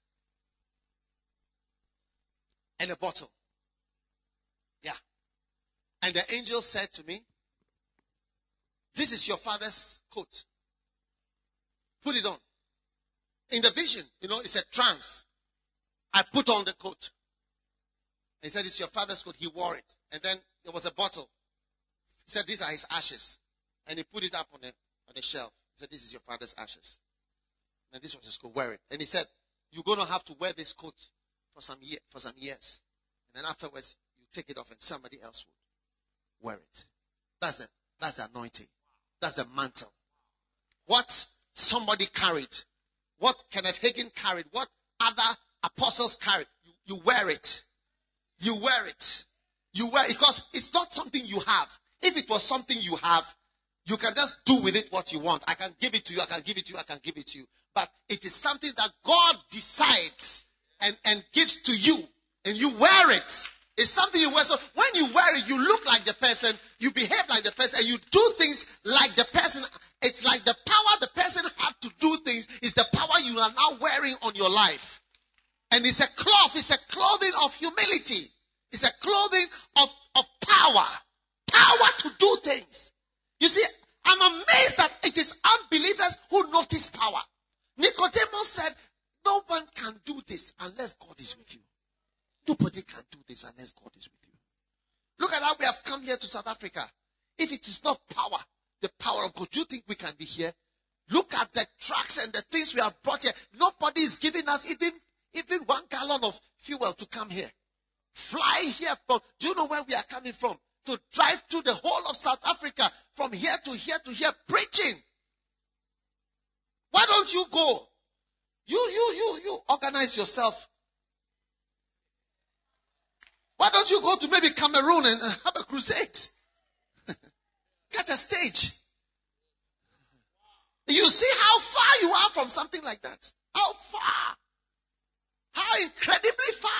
Speaker 2: And a bottle. Yeah. And the angel said to me, this is your father's coat. Put it on. In the vision, it's a trance. I put on the coat. He said, it's your father's coat. He wore it. And then there was a bottle. He said, these are his ashes. And he put it up on a shelf. He said, this is your father's ashes. And this was his coat. Wear it. And he said, you're going to have to wear this coat for some years. And then afterwards, you take it off and somebody else would wear it. That's the anointing. That's the mantle. What somebody carried, what Kenneth Hagin carried, what other apostles carried, you wear it. You wear it. You wear it because it's not something you have. If it was something you have, you can just do with it what you want. I can give it to you, I can give it to you, I can give it to you. But it is something that God decides and gives to you. And you wear it. It's something you wear. So when you wear it, you look like the person, you behave like the person, and you do things like the person. It's like the power the person had to do things is the power you are now wearing on your life. And it's a cloth, it's a clothing of humility. It's a clothing of power. Power to do things. You see, I'm amazed that it is unbelievers who notice power. Nicodemus said, no one can do this unless God is with you. Nobody can do this unless God is with you. Look at how we have come here to South Africa. If it is not power, the power of God, do you think we can be here? Look at the trucks and the things we have brought here. Nobody is giving us even 1 gallon of fuel to come here. Fly here from, do you know where we are coming from? To drive through the whole of South Africa, from here to here to here, preaching. Why don't you go? You organize yourself. Why don't you go to maybe Cameroon and have a crusade? Get a stage. You see how far you are from something like that. How far. How incredibly far.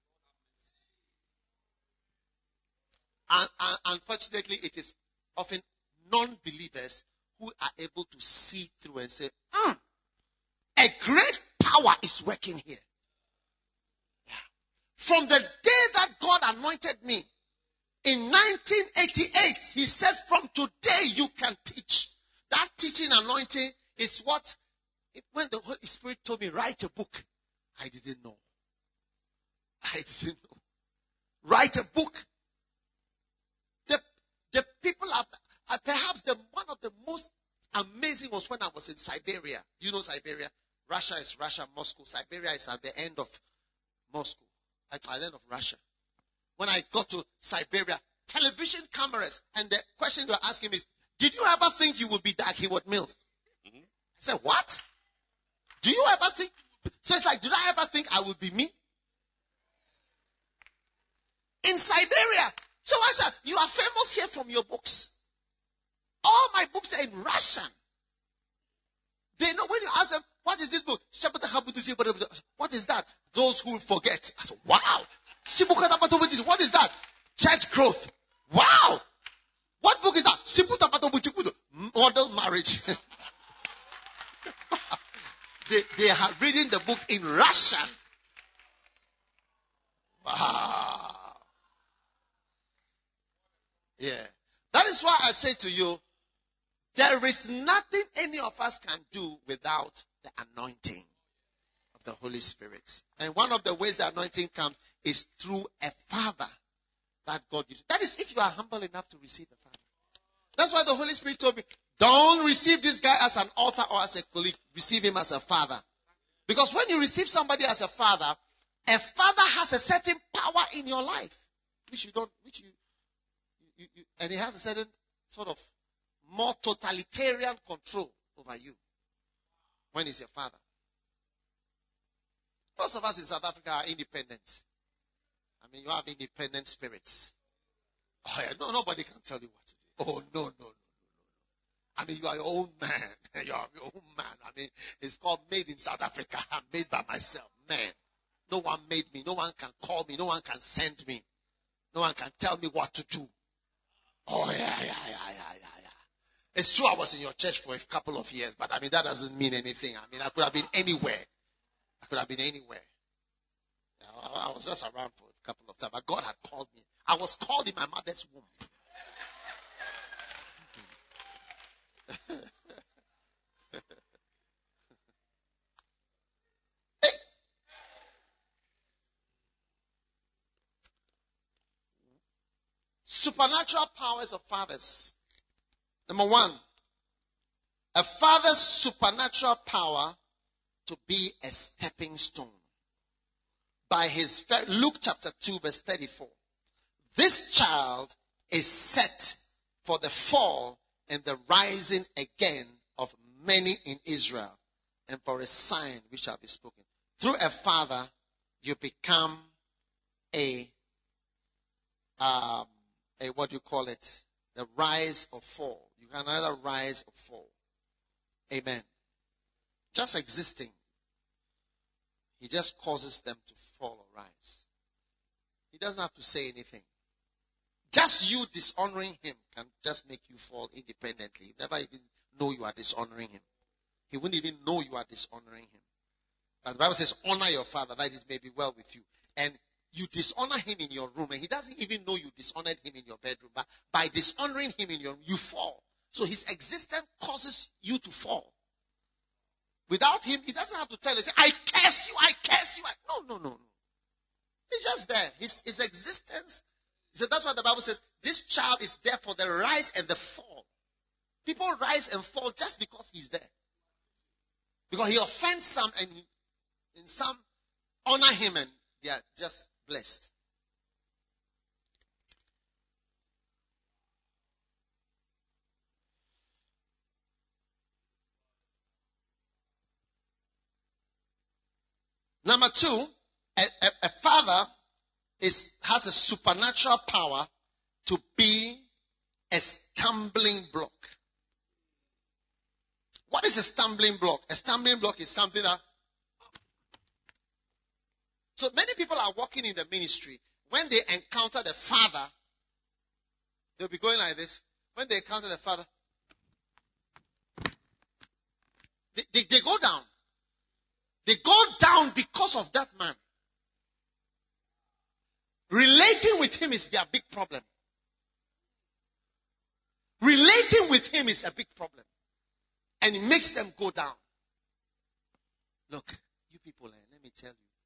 Speaker 2: And unfortunately, it is often non-believers who are able to see through and say, a great power is working here. Yeah. From the day that God anointed me, in 1988, he said, from today you can teach. That teaching anointing is what, when the Holy Spirit told me, write a book, I didn't know. Write a book. The people are perhaps one of the most amazing was when I was in Siberia. You know Siberia? Russia is Russia, Moscow. Siberia is at the end of Moscow, at the end of Russia. When I got to Siberia, television cameras, and the question they were asking me is, did you ever think you would be Dag Heward-Mills? I said, what? Do you ever think? So it's like, did I ever think I would be me? In Siberia. So I said, you are famous here from your books. All my books are in Russian. They know when you ask them, what is this book? What is that? Those who forget. I said, wow. What is that? Church growth. Wow. What book is that? Model marriage. They are reading the book in Russian. Wow. Yeah. That is why I say to you, there is nothing any of us can do without the anointing of the Holy Spirit. And one of the ways the anointing comes is through a father that God gives. That is if you are humble enough to receive a father. That's why the Holy Spirit told me, don't receive this guy as an author or as a colleague. Receive him as a father. Because when you receive somebody as a father has a certain power in your life, and he has a certain sort of more totalitarian control over you when he's your father. Most of us in South Africa are independent. I mean, you have independent spirits. Oh, yeah, no, nobody can tell you what to do. Oh, no. I mean, you are your own man. You are your own man. I mean, it's called made in South Africa. I'm made by myself. Man. No one made me. No one can call me. No one can send me. No one can tell me what to do. Oh, yeah. It's true I was in your church for a couple of years, but I mean, that doesn't mean anything. I mean, I could have been anywhere. Yeah, I was just around for a couple of times, but God had called me. I was called in my mother's womb. Hey. Supernatural powers of fathers. Number one, a father's supernatural power to be a stepping stone. By his Luke chapter 2 verse 34. This child is set for the fall and the rising again of many in Israel, and for a sign which shall be spoken. Through a father, you become a what do you call it? The rise or fall. You can either rise or fall. Amen. Just existing. He just causes them to fall or rise. He doesn't have to say anything. Just you dishonoring him can just make you fall independently. You never even know you are dishonoring him. He wouldn't even know you are dishonoring him. But the Bible says, honor your father, that it may be well with you. And you dishonor him in your room, and he doesn't even know you dishonored him in your bedroom. But by dishonoring him in your room, you fall. So his existence causes you to fall. Without him, he doesn't have to tell you, say, I curse you, I curse you. No. He's just there. His existence. So that's why the Bible says, this child is there for the rise and the fall. People rise and fall just because he's there. Because he offends some, and in some honor him, and they are just blessed. Number 2, a father has a supernatural power to be a stumbling block. What is a stumbling block? A stumbling block is something that... So many people are walking in the ministry. When they encounter the father, they'll be going like this. When they encounter the father, they go down. They go down because of that man. Relating with him is their big problem. Relating with him is a big problem. And it makes them go down. Look, you people, let me tell you.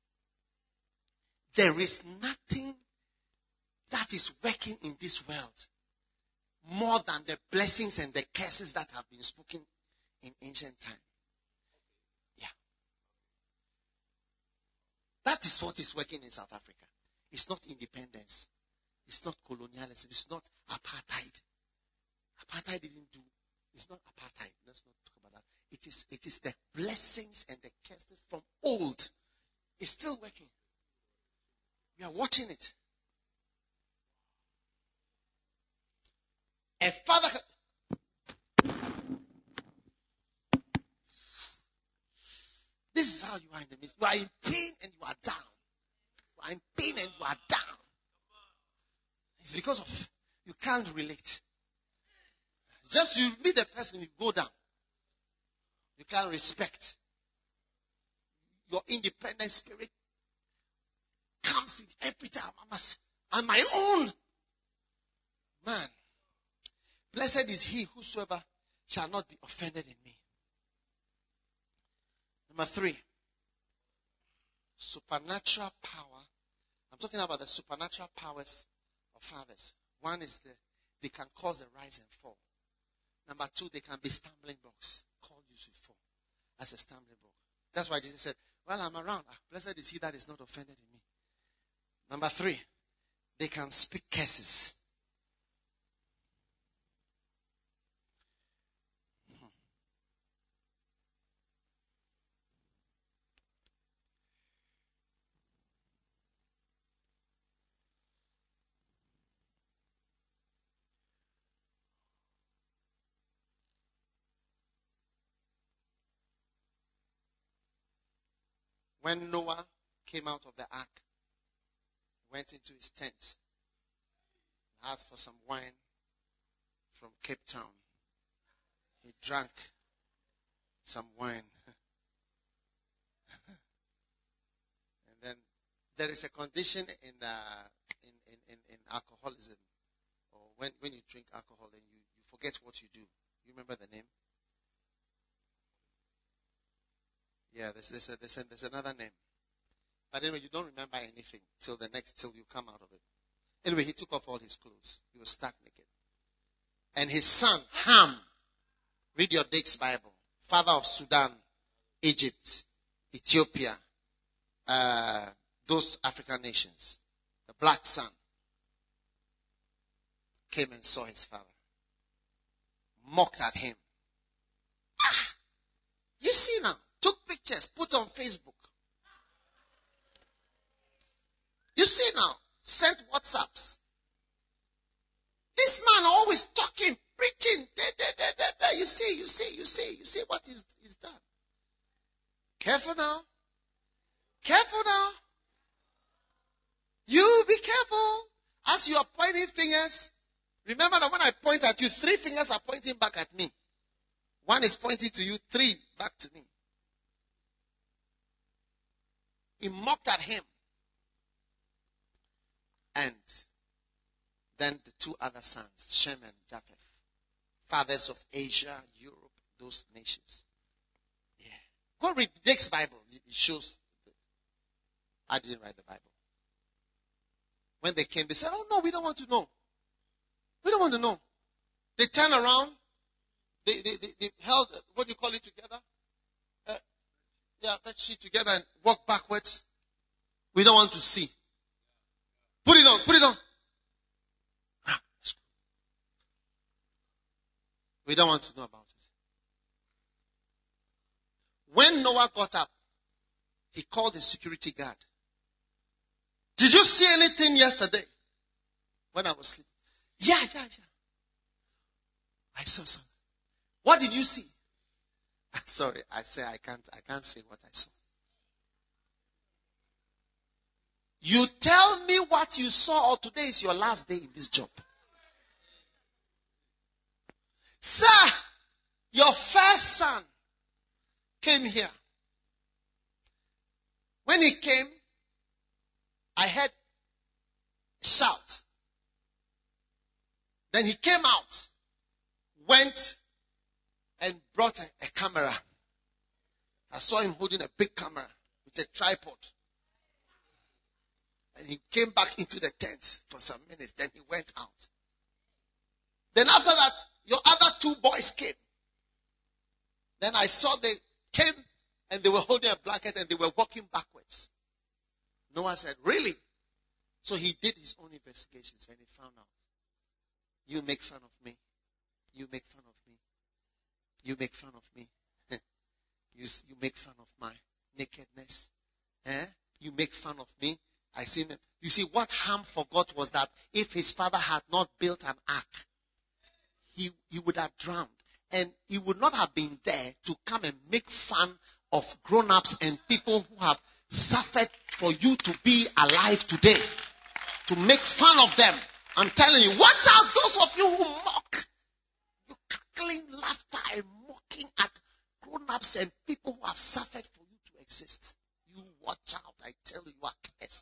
Speaker 2: There is nothing that is working in this world more than the blessings and the curses that have been spoken in ancient time. Yeah. That is what is working in South Africa. It's not independence. It's not colonialism. It's not apartheid. Apartheid didn't do. It's not apartheid. Let's not talk about that. It is the blessings and the curses from old. It's still working. We are watching it. A father. This is how you are in the midst. You are in pain and you are down. You are in pain and you are down. It's because of you can't relate. Just you meet the person, you go down. You can't respect. Your independent spirit comes in every time. I'm my own man. Blessed is he whosoever shall not be offended in me. Number 3, supernatural power. I'm talking about the supernatural powers of fathers. One is they can cause a rise and fall. Number 2, they can be stumbling blocks. Call you to fall as a stumbling block. That's why Jesus said, well, I'm around. Blessed is he that is not offended in me. Number 3, they can speak curses. When Noah came out of the ark, went into his tent, asked for some wine from Cape Town. He drank some wine. And then there is a condition in alcoholism, or when you drink alcohol and you forget what you do. You remember the name? Yeah, there's another name. But anyway, you don't remember anything till you come out of it. Anyway, he took off all his clothes. He was stark naked. And his son, Ham, read your Dake's Bible, father of Sudan, Egypt, Ethiopia, those African nations, the black son, came and saw his father, mocked at him. You see now, took pictures, put on Facebook. You see now, sent WhatsApps. This man always talking, preaching. You see what he's done. Careful now. Careful now. You be careful. As you are pointing fingers, remember that when I point at you, 3 fingers are pointing back at me. 1 is pointing to you, 3 back to me. He mocked at him. And then the two other sons, Shem and Japheth, fathers of Asia, Europe, those nations. Yeah. Go read Jake's Bible. It shows. I didn't write the Bible. When they came, they said, "Oh no, we don't want to know. We don't want to know." They turned around. They held, what do you call it, together? That sheet together and walked backwards. We don't want to see. Put it on. Put it on. We don't want to know about it. When Noah got up, he called the security guard. "Did you see anything yesterday?" When I was sleeping. Yeah. I saw something. What did you see? Sorry, I can't say what I saw. You tell me what you saw, or today is your last day in this job. Sir, your first son came here. When he came, I heard a shout. Then he came out, went and brought a camera. I saw him holding a big camera with a tripod. And he came back into the tent for some minutes. Then he went out. Then after that, your other two boys came. Then I saw they came and they were holding a blanket and they were walking backwards. Noah said, "Really?" So he did his own investigations and he found out. You make fun of me. You make fun of me. You make fun of me. You make fun of my nakedness. You make fun of me. I see. You see, what Ham forgot was that if his father had not built an ark, he would have drowned. And he would not have been there to come and make fun of grown-ups and people who have suffered for you to be alive today. To make fun of them. I'm telling you, watch out those of you who mock. You cackling laughter and mocking at grown-ups and people who have suffered for you to exist. You watch out. I tell you, you are cursed.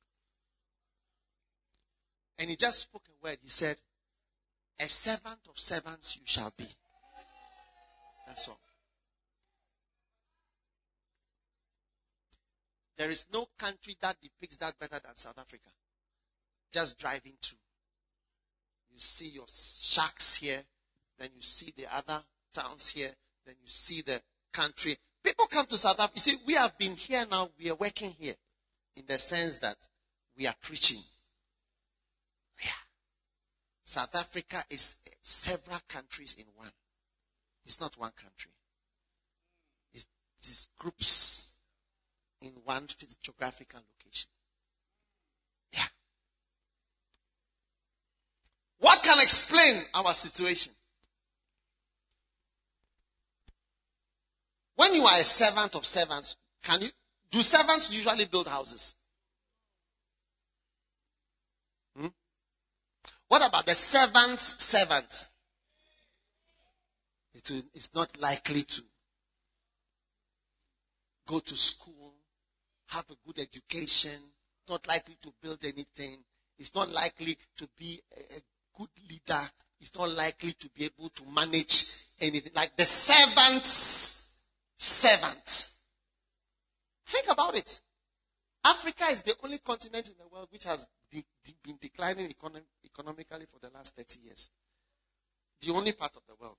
Speaker 2: And he just spoke a word. He said, "A servant of servants you shall be." That's all. There is no country that depicts that better than South Africa. Just driving through. You see your shacks here, then you see the other towns here, then you see the country. People come to South Africa. You see, we have been here now, we are working here in the sense that we are preaching. Yeah. South Africa is several countries in one. It's not one country. It's groups in one geographical location. Yeah. What can explain our situation? When you are a servant of servants, do servants usually build houses? What about the servant's servant? It's not likely to go to school, have a good education, not likely to build anything. It's not likely to be a good leader. It's not likely to be able to manage anything. Like the servant's servant. Think about it. Africa is the only continent in the world which has been declining economically for the last 30 years. The only part of the world.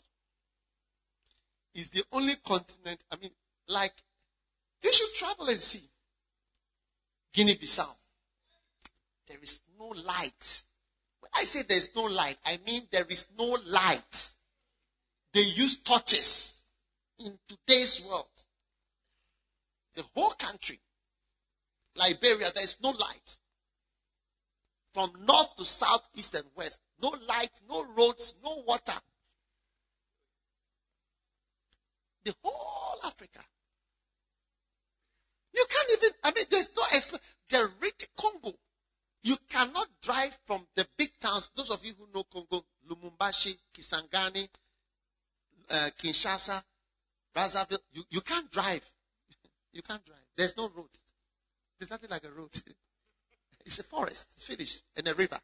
Speaker 2: Is the only continent, you should travel and see. Guinea-Bissau. There is no light. When I say there is no light, I mean there is no light. They use torches in today's world. The whole country. Liberia, there is no light. From north to south, east and west. No light, no roads, no water. The whole Africa. You can't even, there's no, the rich Congo. You cannot drive from the big towns. Those of you who know Congo, Lumumbashi, Kisangani, Kinshasa, Brazzaville, you can't drive. You can't drive. There's no road. There's nothing like a road. It's a forest. It's finished. And a river.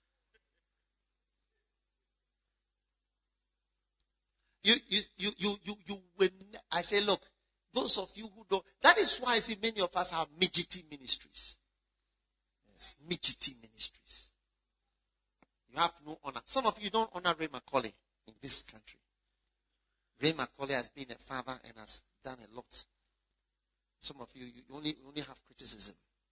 Speaker 2: You will, I say, look, those of you who don't, that is why I see many of us have midgety ministries. Yes, midgety ministries. You have no honor. Some of you don't honor Ray Macaulay in this country. Ray Macaulay has been a father and has done a lot. Some of you only have criticism.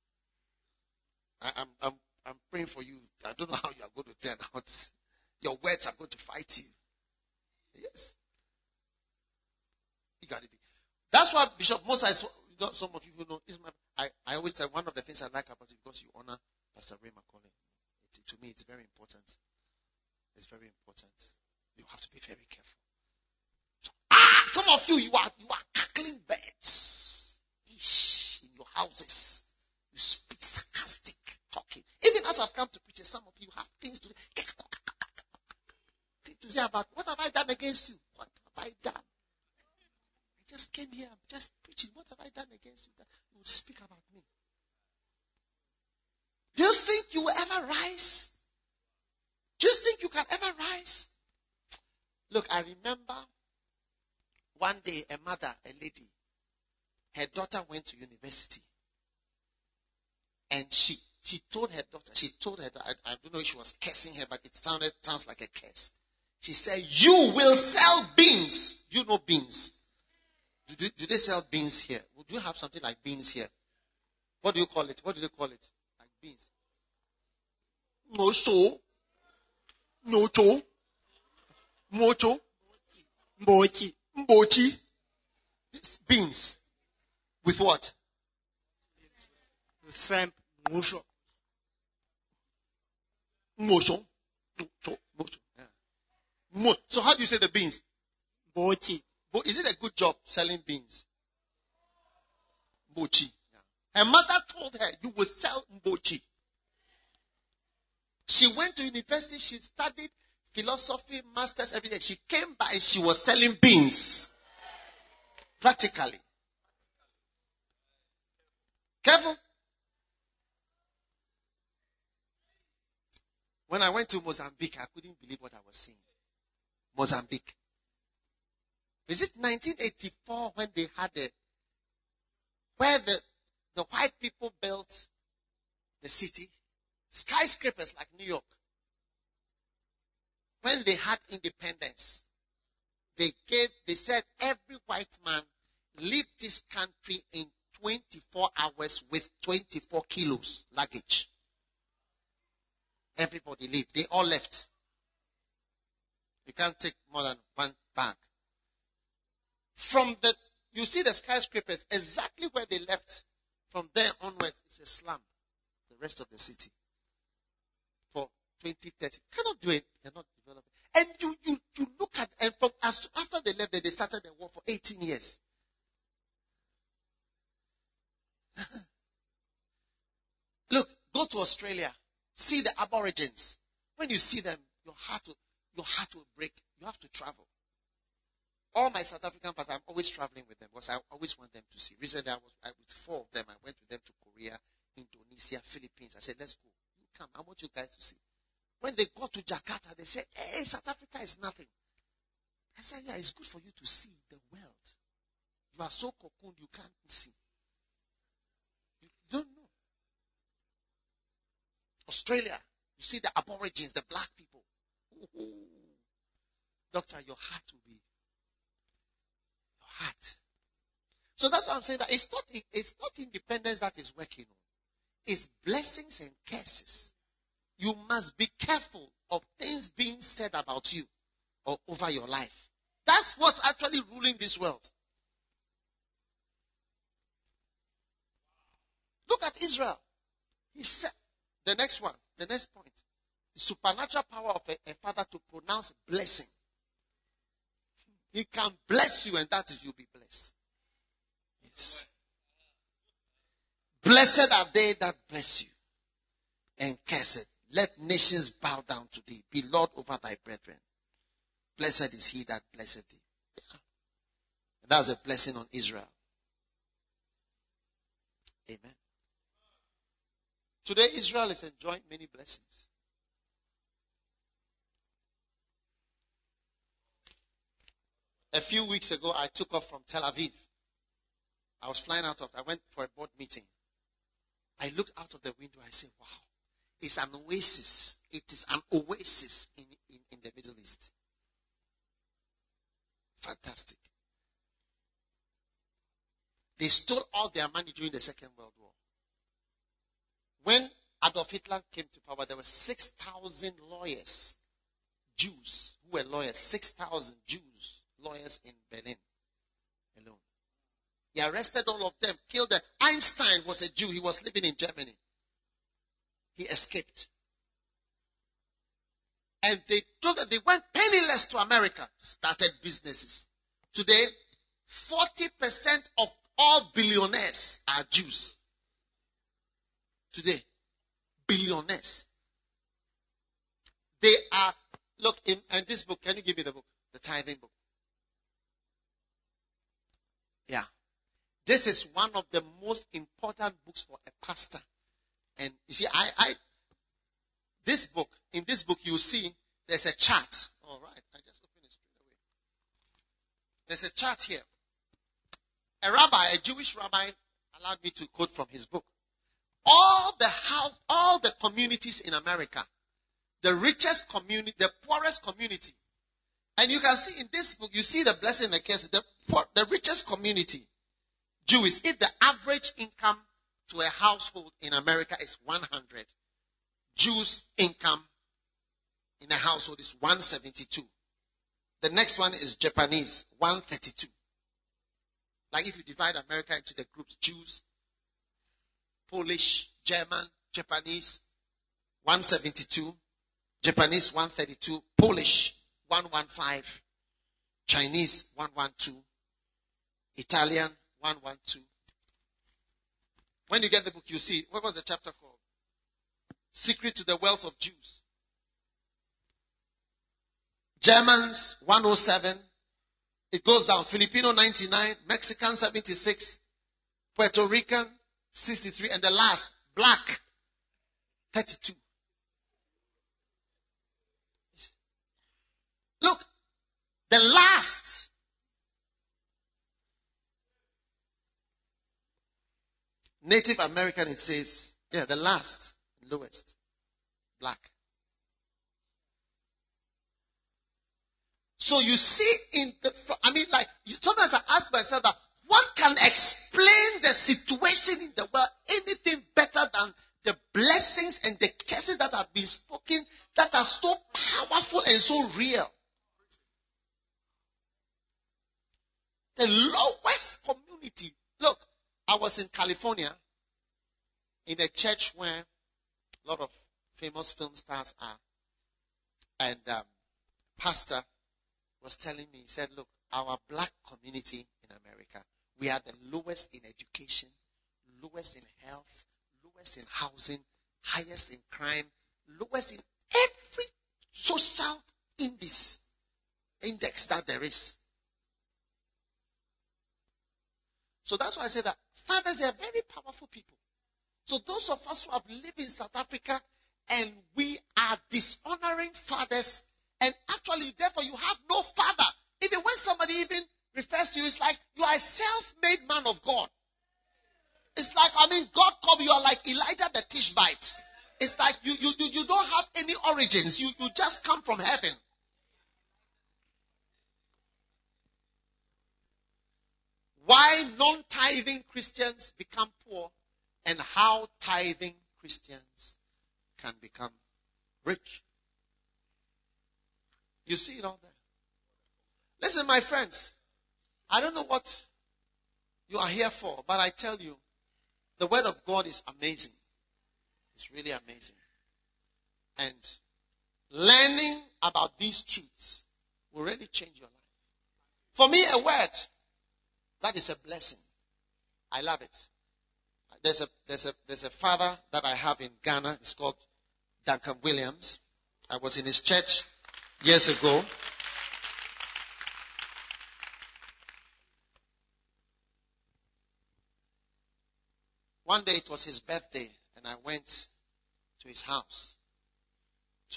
Speaker 2: I'm praying for you. I don't know how you are going to turn out. Your words are going to fight you. Yes. You got to be. That's why Bishop Moses, some of you who know, I always say one of the things I like about it because you honor Pastor Ray Macaulay. To me, it's very important. It's very important. You have to be very careful. Some of you are cackling birds in your houses. You speak sarcastic talking. Even as I've come to preach, some of you have things to say about what have I done against you? What have I done? I just came here, I'm just preaching. What have I done against you that you would speak about me? Do you think you will ever rise? Do you think you can ever rise? Look, I remember one day a mother, a lady, her daughter went to university. And she told her daughter, I don't know if she was cursing her, but it sounds like a curse. She said, you will sell beans. You know beans. Do they sell beans here? Would you have something like beans here? What do you call it? What do they call it? Like beans. Mocho. Nocho. Mocho. Mbochi. Mbochi. Beans. With what?
Speaker 3: With shrimp. Mocho.
Speaker 2: Mocho. Mocho. Yeah. So how do you say the beans?
Speaker 3: Mbochi.
Speaker 2: Is it a good job selling beans? Mbochi. Yeah. Her mother told her, you will sell mbochi. She went to university, she studied philosophy, masters, everything. She came back and she was selling beans. Practically. Careful. When I went to Mozambique, I couldn't believe what I was seeing. Mozambique. Is it 1984 when they had where the white people built the city? Skyscrapers like New York. When they had independence, they said every white man leave this country in 24 hours with 24 kilos luggage. Everybody leave. They all left. You can't take more than one bag. You see the skyscrapers, exactly where they left, from there onwards, it's a slum. The rest of the city. For 2030. Cannot do it. They're not developing. And you look at, and after they left, they started the war for 18 years. Look, go to Australia. See the Aborigines. When you see them, your heart will break. You have to travel. All my South African partners, I'm always traveling with them because I always want them to see. Recently, I was with 4 of them. I went with them to Korea, Indonesia, Philippines. I said, let's go. You come. I want you guys to see. When they got to Jakarta, they said, hey, South Africa is nothing. I said, yeah, it's good for you to see the world. You are so cocooned, you can't see. You don't know. Australia, you see the Aborigines, the black people. Ooh. Doctor, your heart will be heart. So that's why I'm saying that it's not independence that is working on. It's blessings and curses. You must be careful of things being said about you or over your life. That's what's actually ruling this world. Look at Israel. He said, the next point, the supernatural power of a father to pronounce blessing. He can bless you and that is you'll be blessed. Yes. Blessed are they that bless you and cursed. Let nations bow down to thee. Be Lord over thy brethren. Blessed is he that blesseth thee. Yeah. And that's a blessing on Israel. Amen. Today, Israel is enjoying many blessings. A few weeks ago, I took off from Tel Aviv. I was flying I went for a board meeting. I looked out of the window. I said, wow, it's an oasis. It is an oasis in the Middle East. Fantastic. They stole all their money during the Second World War. When Adolf Hitler came to power, there were 6,000 lawyers, Jews who were lawyers, 6,000 Jews, lawyers in Berlin alone. He arrested all of them, killed them. Einstein was a Jew. He was living in Germany. He escaped. And they told them they went penniless to America, started businesses. Today, 40% of all billionaires are Jews. Today, billionaires. They are, look, in this book, can you give me the book? The tithing book. Yeah. This is one of the most important books for a pastor. And you see, this book, in this book, you see there's a chart. All right, I just opened it straight away. There's a chart here. A Jewish rabbi, allowed me to quote from his book. All the communities in America, the richest community, the poorest community. And you can see in this book, you see the blessing and the curse. The richest community, Jewish, if the average income to a household in America is 100, Jews' income in a household is 172. The next one is Japanese, 132. Like if you divide America into the groups, Jews, Polish, German, Japanese, 172, Japanese 132, Polish 115, Chinese 112, Italian 112. When you get the book, you see, what was the chapter called? Secret to the Wealth of Jews. Germans 107. It goes down. Filipino 99, Mexican 76, Puerto Rican 63, and the last, black 32. Look, the last. Native American, it says, the last, lowest, black. So you see sometimes I ask myself that what can explain the situation in the world, anything better than the blessings and the curses that have been spoken that are so powerful and so real? The lowest community. Look, I was in California in a church where a lot of famous film stars are. And pastor was telling me, he said, look, our black community in America, we are the lowest in education, lowest in health, lowest in housing, highest in crime, lowest in every social index that there is. So that's why I say that fathers, they are very powerful people. So those of us who have lived in South Africa and we are dishonoring fathers, and actually, therefore, you have no father. Even when somebody even refers to you, it's like you are a self-made man of God. It's like, God called you, are like Elijah the Tishbite. It's like you don't have any origins. You just come from heaven. Why non-tithing Christians become poor and how tithing Christians can become rich. You see it all there. Listen, my friends, I don't know what you are here for, but I tell you, the word of God is amazing. It's really amazing. And learning about these truths will really change your life. For me, a word, that is a blessing. I love it. There's a father that I have in Ghana. It's called Duncan Williams. I was in his church years ago. One day it was his birthday, and I went to his house to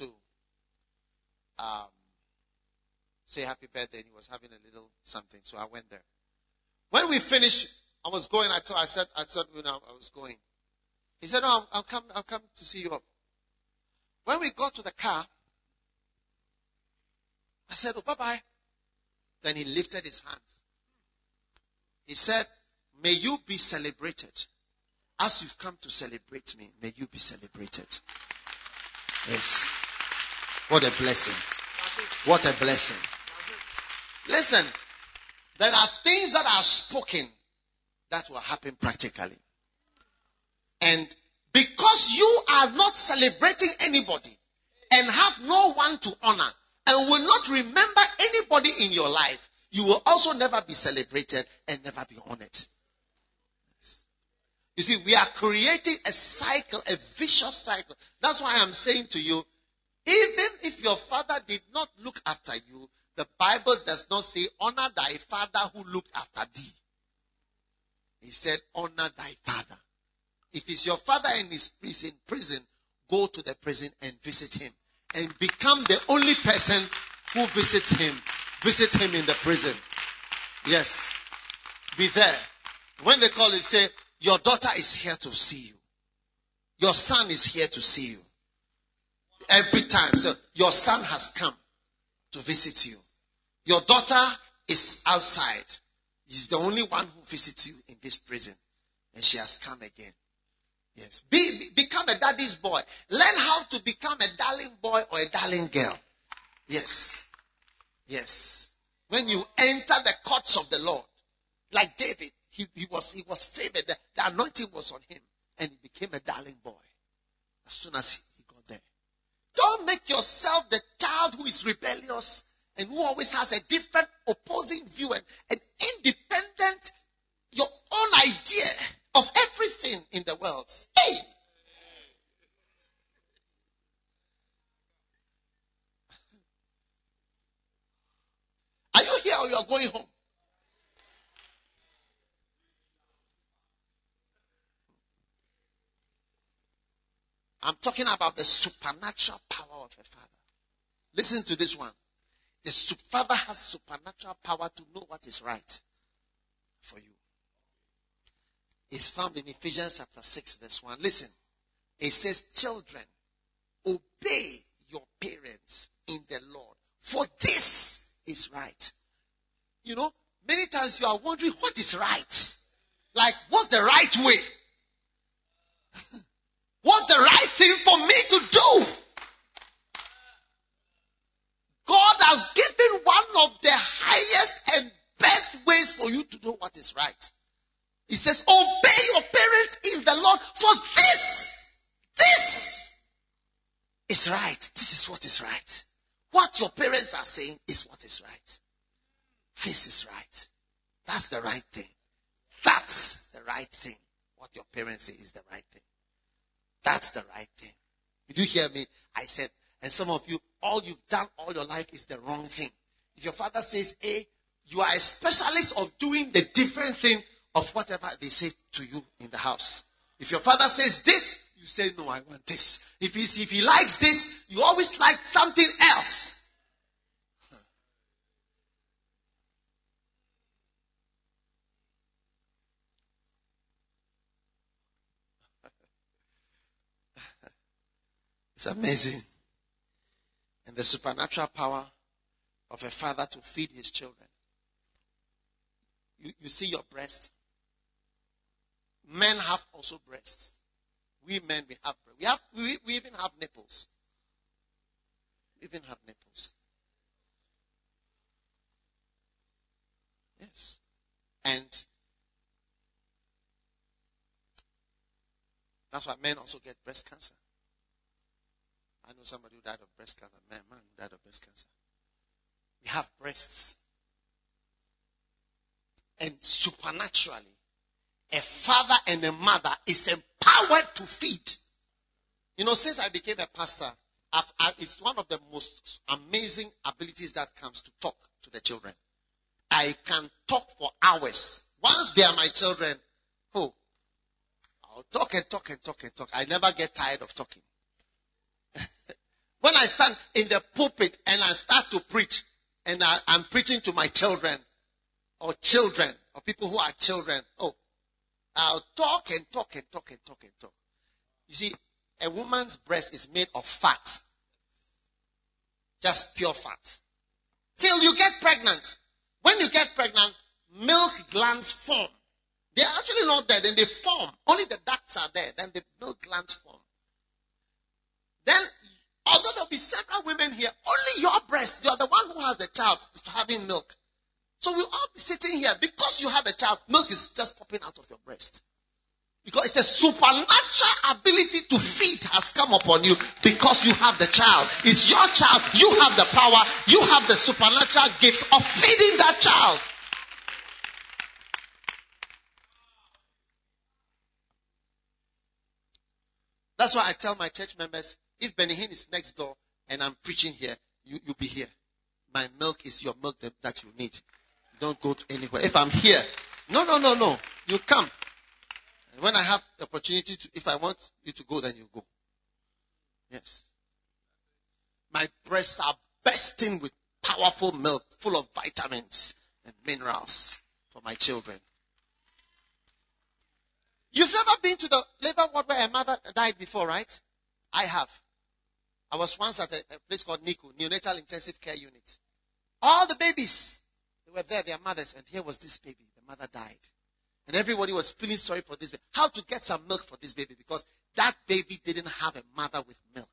Speaker 2: say happy birthday. And he was having a little something. So I went there. When we finished, I was going. I said, I was going. He said, "No, I'll come to see you up." When we got to the car, I said, "Oh, bye-bye." Then he lifted his hands. He said, "May you be celebrated. As you've come to celebrate me, may you be celebrated." Yes. What a blessing. What a blessing. Listen, there are things that are spoken that will happen practically. And because you are not celebrating anybody and have no one to honor and will not remember anybody in your life, you will also never be celebrated and never be honored. You see, we are creating a cycle, a vicious cycle. That's why I'm saying to you, even if your father did not look after you, the Bible does not say, honor thy father who looked after thee. He said, honor thy father. If it's your father and he's in prison, go to the prison and visit him. And become the only person who visits him. Visit him in the prison. Yes. Be there. When they call you, say, your daughter is here to see you. Your son is here to see you. Every time. So your son has come to visit you. Your daughter is outside. She's the only one who visits you in this prison. And she has come again. Yes. Become a daddy's boy. Learn how to become a darling boy or a darling girl. Yes. Yes. When you enter the courts of the Lord, like David, he was favored. The anointing was on him. And he became a darling boy. As soon as he got there. Don't make yourself the child who is rebellious and who always has a different opposing view and an independent, your own idea of everything in the world. Hey! Are you here or you are going home? I'm talking about the supernatural power of a father. Listen to this one. The father has supernatural power to know what is right for you. It's found in Ephesians chapter 6 verse 1. Listen. It says, children, obey your parents in the Lord, for this is right. You know, many times you are wondering what is right. Like, what's the right way? What's the right thing for me to do? God has given one of the highest and best ways for you to know what is right. He says, obey your parents in the Lord, for this is right. This is what is right. What your parents are saying is what is right. This is right. That's the right thing. That's the right thing. What your parents say is the right thing. That's the right thing. Did you hear me? I said, and some of you, all you've done all your life is the wrong thing. If your father says A, you are a specialist of doing the different thing of whatever they say to you in the house. If your father says this, you say, no, I want this. If he likes this, you always like something else. It's amazing. And the supernatural power of a father to feed his children. You see your breast. Men have also breasts. We men, we have breasts. We even have nipples. We even have nipples. Yes. And that's why men also get breast cancer. I know somebody who died of breast cancer. Man who died of breast cancer. We have breasts. And supernaturally, a father and a mother is empowered to feed. You know, since I became a pastor, it's one of the most amazing abilities that comes to talk to the children. I can talk for hours. Once they are my children, I'll talk and talk and talk and talk. I never get tired of talking. When I stand in the pulpit and I start to preach, and I'm preaching to my children, or people who are children, I'll talk and talk and talk and talk and talk. You see, a woman's breast is made of fat. Just pure fat. Till you get pregnant. When you get pregnant, milk glands form. They're actually not there, then they form. Only the ducts are there, then the milk glands form. Then, although there'll be several women here, only your breast, you're the one who has the child, is having milk. So we'll all be sitting here. Because you have a child, milk is just popping out of your breast. Because it's a supernatural ability to feed has come upon you because you have the child. It's your child. You have the power. You have the supernatural gift of feeding that child. That's why I tell my church members, if Benny Hinn is next door and I'm preaching here, you'll be here. My milk is your milk that you need. You don't go anywhere. If I'm here, no. You come. And when I have the opportunity to, if I want you to go, then you go. Yes. My breasts are bursting with powerful milk, full of vitamins and minerals for my children. You've never been to the labor ward where a mother died before, right? I have. I was once at a place called NICU, Neonatal Intensive Care Unit. All the babies, they were there, their mothers, and here was this baby. The mother died. And everybody was feeling sorry for this baby. How to get some milk for this baby? Because that baby didn't have a mother with milk.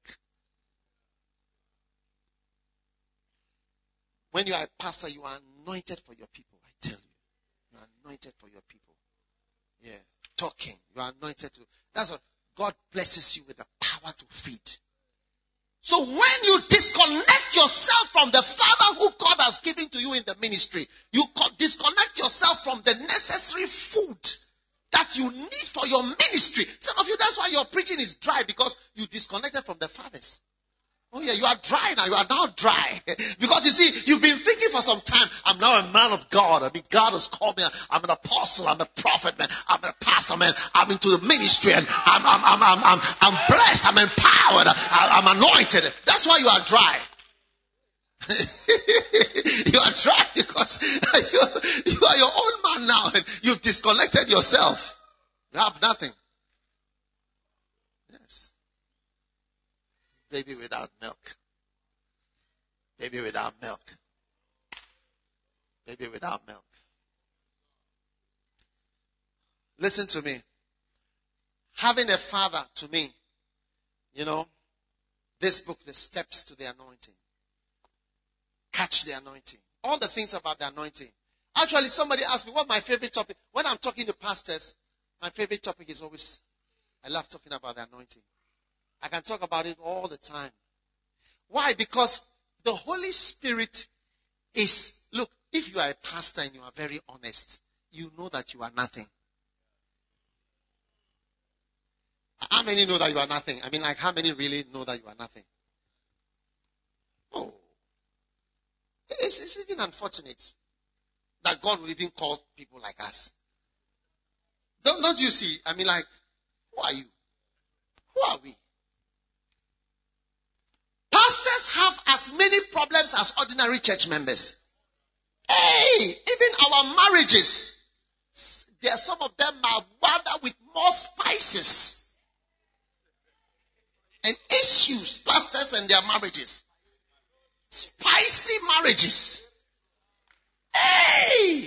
Speaker 2: When you are a pastor, you are anointed for your people, I tell you. You are anointed for your people. Yeah. Talking. You are anointed to. That's what God blesses you with the power to feed. So when you disconnect yourself from the Father who God has given to you in the ministry, you disconnect yourself from the necessary food that you need for your ministry. Some of you, that's why your preaching is dry, because you disconnected from the fathers. Oh yeah, you are dry now. You are now dry. Because you see, you've been thinking for some time, I'm now a man of God. I mean, God has called me. I'm an apostle. I'm a prophet, man. I'm a pastor, man. I'm into the ministry, and I'm blessed. I'm empowered. I'm anointed. That's why you are dry. You are dry because you are your own man now, and you've disconnected yourself. You have nothing. Yes. Baby without milk. Baby without milk. Baby without milk. Listen to me. Having a father, to me, this book, The Steps to the Anointing. Catch the anointing. All the things about the anointing. Actually, somebody asked me what my favorite topic. When I'm talking to pastors, my favorite topic is always, I love talking about the anointing. I can talk about it all the time. Why? Because the Holy Spirit is, look, if you are a pastor and you are very honest, you know that you are nothing. How many know that you are nothing? I mean, like, how many really know that you are nothing? Oh. It's even unfortunate that God will even call people like us. Don't you see? I mean, like, who are you? Who are we? Pastors have as many problems as ordinary church members. Hey, even our marriages, some of them are wound with more spices and issues, pastors and their marriages. Spicy marriages. Hey!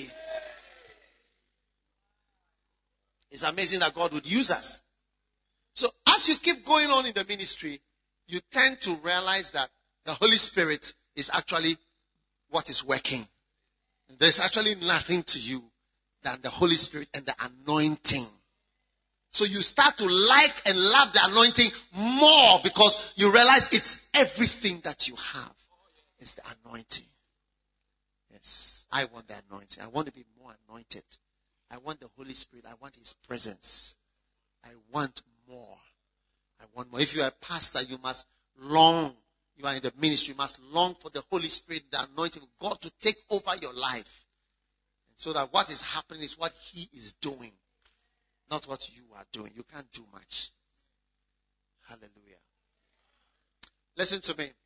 Speaker 2: It's amazing that God would use us. So as you keep going on in the ministry, you tend to realize that the Holy Spirit is actually what is working. There's actually nothing to you than the Holy Spirit and the anointing. So you start to like and love the anointing more because you realize it's everything that you have. It's the anointing. Yes, I want the anointing. I want to be more anointed. I want the Holy Spirit. I want His presence. I want more. I want more. If you are a pastor, you must long. You are in the ministry. You must long for the Holy Spirit, the anointing of God to take over your life. So that what is happening is what He is doing, not what you are doing. You can't do much. Hallelujah. Listen to me.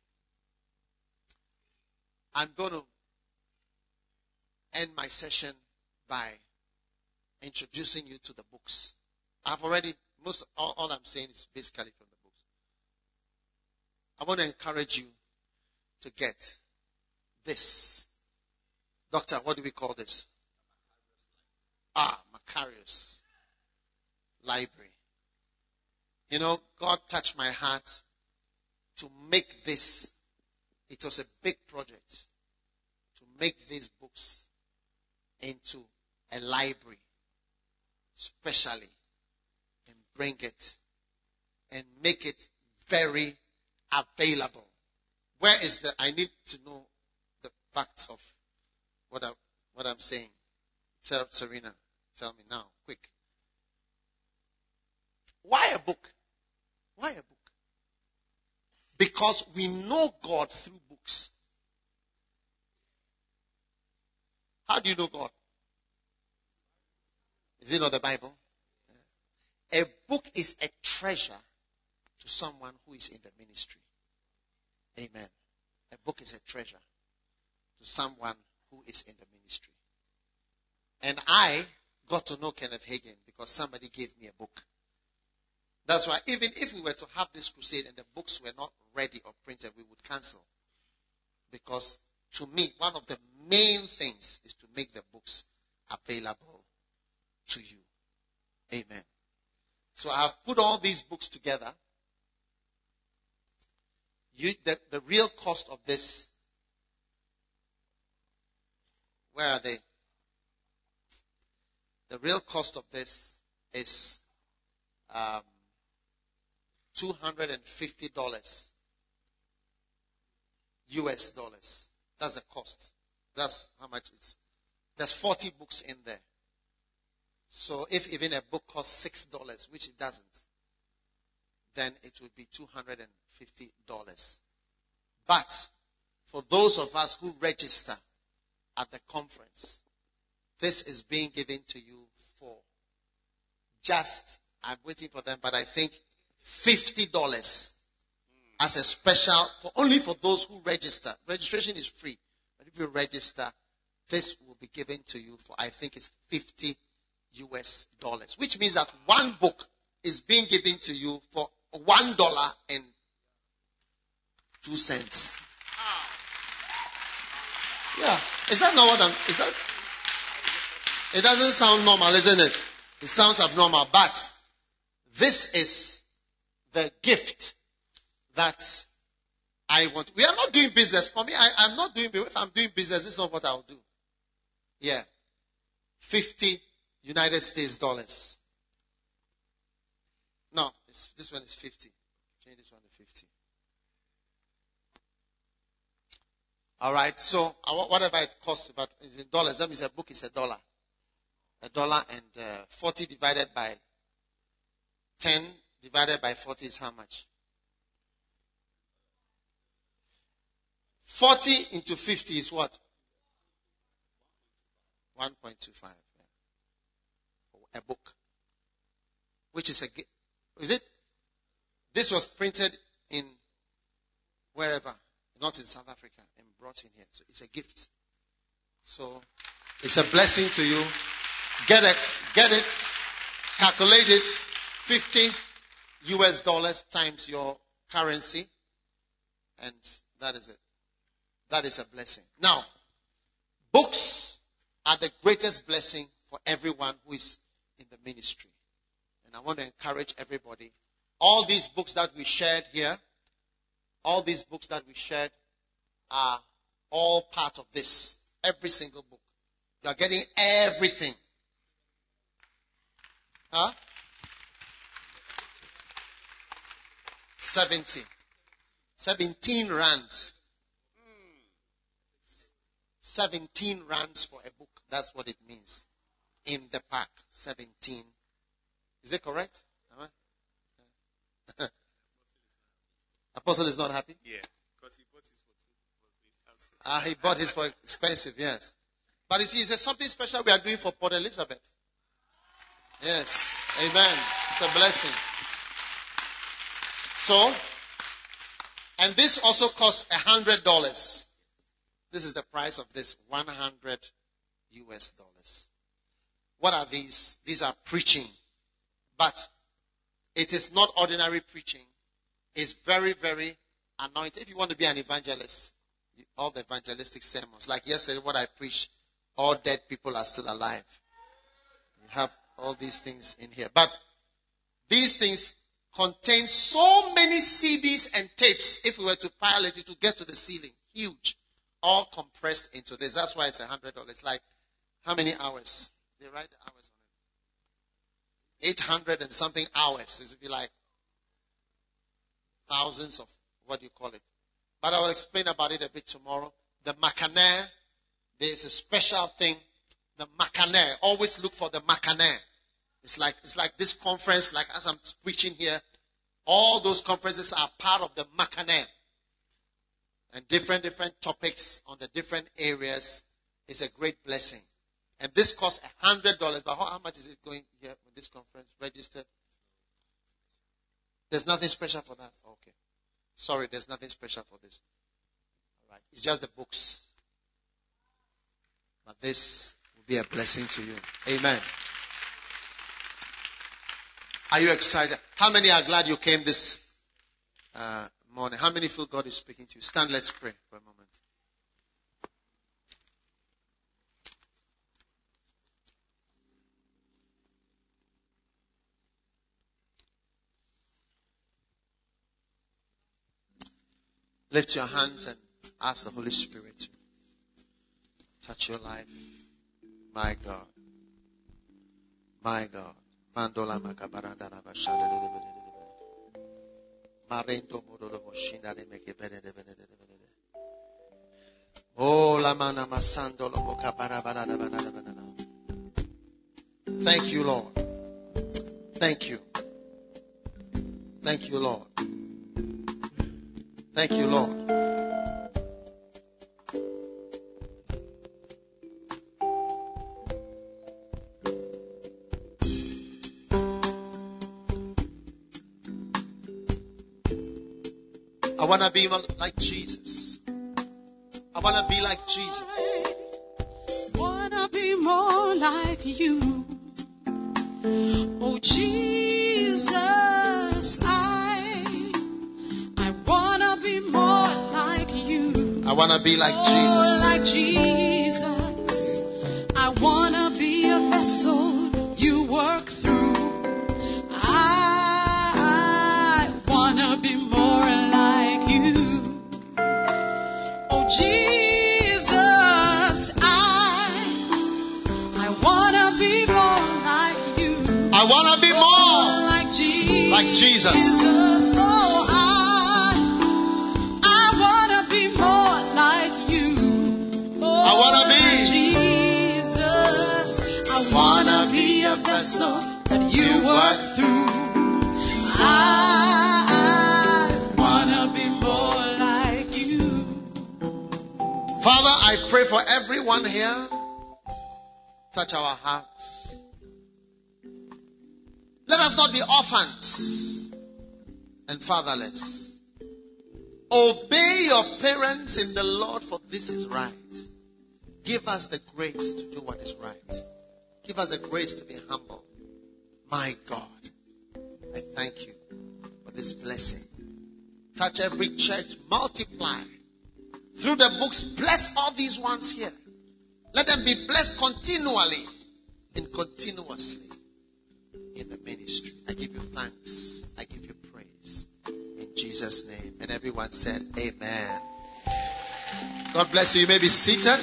Speaker 2: I'm going to end my session by introducing you to the books. I've already, all I'm saying is basically from the books. I want to encourage you to get this. Doctor, what do we call this? Macarius Library. You know, God touched my heart to make this. It was a big project to make these books into a library, specially, and bring it and make it very available. Where is I need to know the facts of what I'm saying. Tell Serena, tell me now, quick. Why a book? Why a book? Because we know God through books. How do you know God? Is it not the Bible? A book is a treasure to someone who is in the ministry. Amen. A book is a treasure to someone who is in the ministry. And I got to know Kenneth Hagin because somebody gave me a book. That's why even if we were to have this crusade and the books were not ready or printed, we would cancel. Because to me, one of the main things is to make the books available to you. Amen. So I have put all these books together. The real cost of this, where are they? The real cost of this is $250 US dollars. That's the cost. That's how much it's. There's 40 books in there. So if even a book costs $6, which it doesn't, then it would be $250. But for those of us who register at the conference, this is being given to you for just, I'm waiting for them, but I think $50 as a special, only for those who register. Registration is free. But if you register, this will be given to you for, I think it's $50 US dollars, which means that one book is being given to you for $1.02. Yeah. Is that not what is that? It doesn't sound normal, isn't it? It sounds abnormal, but this is the gift that I want. We are not doing business. For me, I'm not doing business. If I'm doing business, this is not what I'll do. Yeah. 50 United States dollars. No, this one is 50. Change this one to 50. All right. So whatever it costs, but it's in dollars. That means a book is $1. $1 and 40 divided by 10 divided by 40 is how much? 40 into 50 is what? 1.25. A book. Which is is it? This was printed in wherever, not in South Africa, and brought in here. So it's a gift. So it's a blessing to you. Get it, calculate it, 50 US dollars times your currency, and that is it. That is a blessing. Now, books are the greatest blessing for everyone who is in the ministry. And I want to encourage everybody. All these books that we shared here, all these books that we shared are all part of this. Every single book. You are getting everything. Huh? 17 rands. 17 rands for a book. That's what it means. In the pack. 17. Is it correct? Apostle is not happy?
Speaker 4: Yeah. Because he bought his for
Speaker 2: he bought his for expensive, yes. But you see, it's something special we are doing for Port Elizabeth. Yes. Amen. It's a blessing. So, And this also costs $100. This is the price of this, $100 US. What are these? These are preaching. But it is not ordinary preaching. It's very, very anointed. If you want to be an evangelist, all the evangelistic sermons, like yesterday what I preached, all dead people are still alive. You have all these things in here. But these things contain so many CDs and tapes, if we were to pile it to get to the ceiling. Huge. All compressed into this. That's why it's $100. It's like, how many hours? They write the hours on it. 800 and something hours. It would be like thousands of, what do you call it? But I will explain about it a bit tomorrow. The Macanere, there is a special thing. The Macanere. Always look for the Macanere. It's like this conference, like as I'm preaching here, all those conferences are part of the Macanere. And different topics on the different areas is a great blessing. And this costs $100. But how much is it going here with this conference? Registered? There's nothing special for that? Okay. Sorry, there's nothing special for this. All right. It's just the books. But this will be a blessing to you. Amen. Are you excited? How many are glad you came this morning? How many feel God is speaking to you? Stand, let's pray for a moment. Lift your hands and ask the Holy Spirit to touch your life. My God. My God. Mandola makabaranda na bashada de de de. Marento modolo moshinda de meke bene de bene de bene. Oh la mana masando lo mokabara bana de bana de bana. Thank you, Lord. Thank you. Thank you, Lord. Thank you, Lord. I want to be like Jesus. I want to be like Jesus.
Speaker 1: Want to be more like you. Oh, Jesus, I want to be more like you.
Speaker 2: I want to be like Jesus.
Speaker 1: Oh, like Jesus. I want to be a vessel you work through. I want to be more like you. Oh, Jesus, I want to be more like you.
Speaker 2: I want to be more
Speaker 1: like Jesus.
Speaker 2: Like Jesus.
Speaker 1: Oh, I want to be more like you. Oh,
Speaker 2: I want to be.
Speaker 1: Like Jesus, I want to be a vessel that you work through. I want to be more like you.
Speaker 2: Father, I pray for everyone here. Touch our hearts. Let us not be orphans and fatherless. Obey your parents in the Lord, for this is right. Give us the grace to do what is right. Give us the grace to be humble. My God, I thank you for this blessing. Touch every church, multiply. Through the books, bless all these ones here. Let them be blessed continually and continuously in the ministry. I give you thanks. I give you praise. In Jesus' name. And everyone said, amen. God bless you. You may be seated.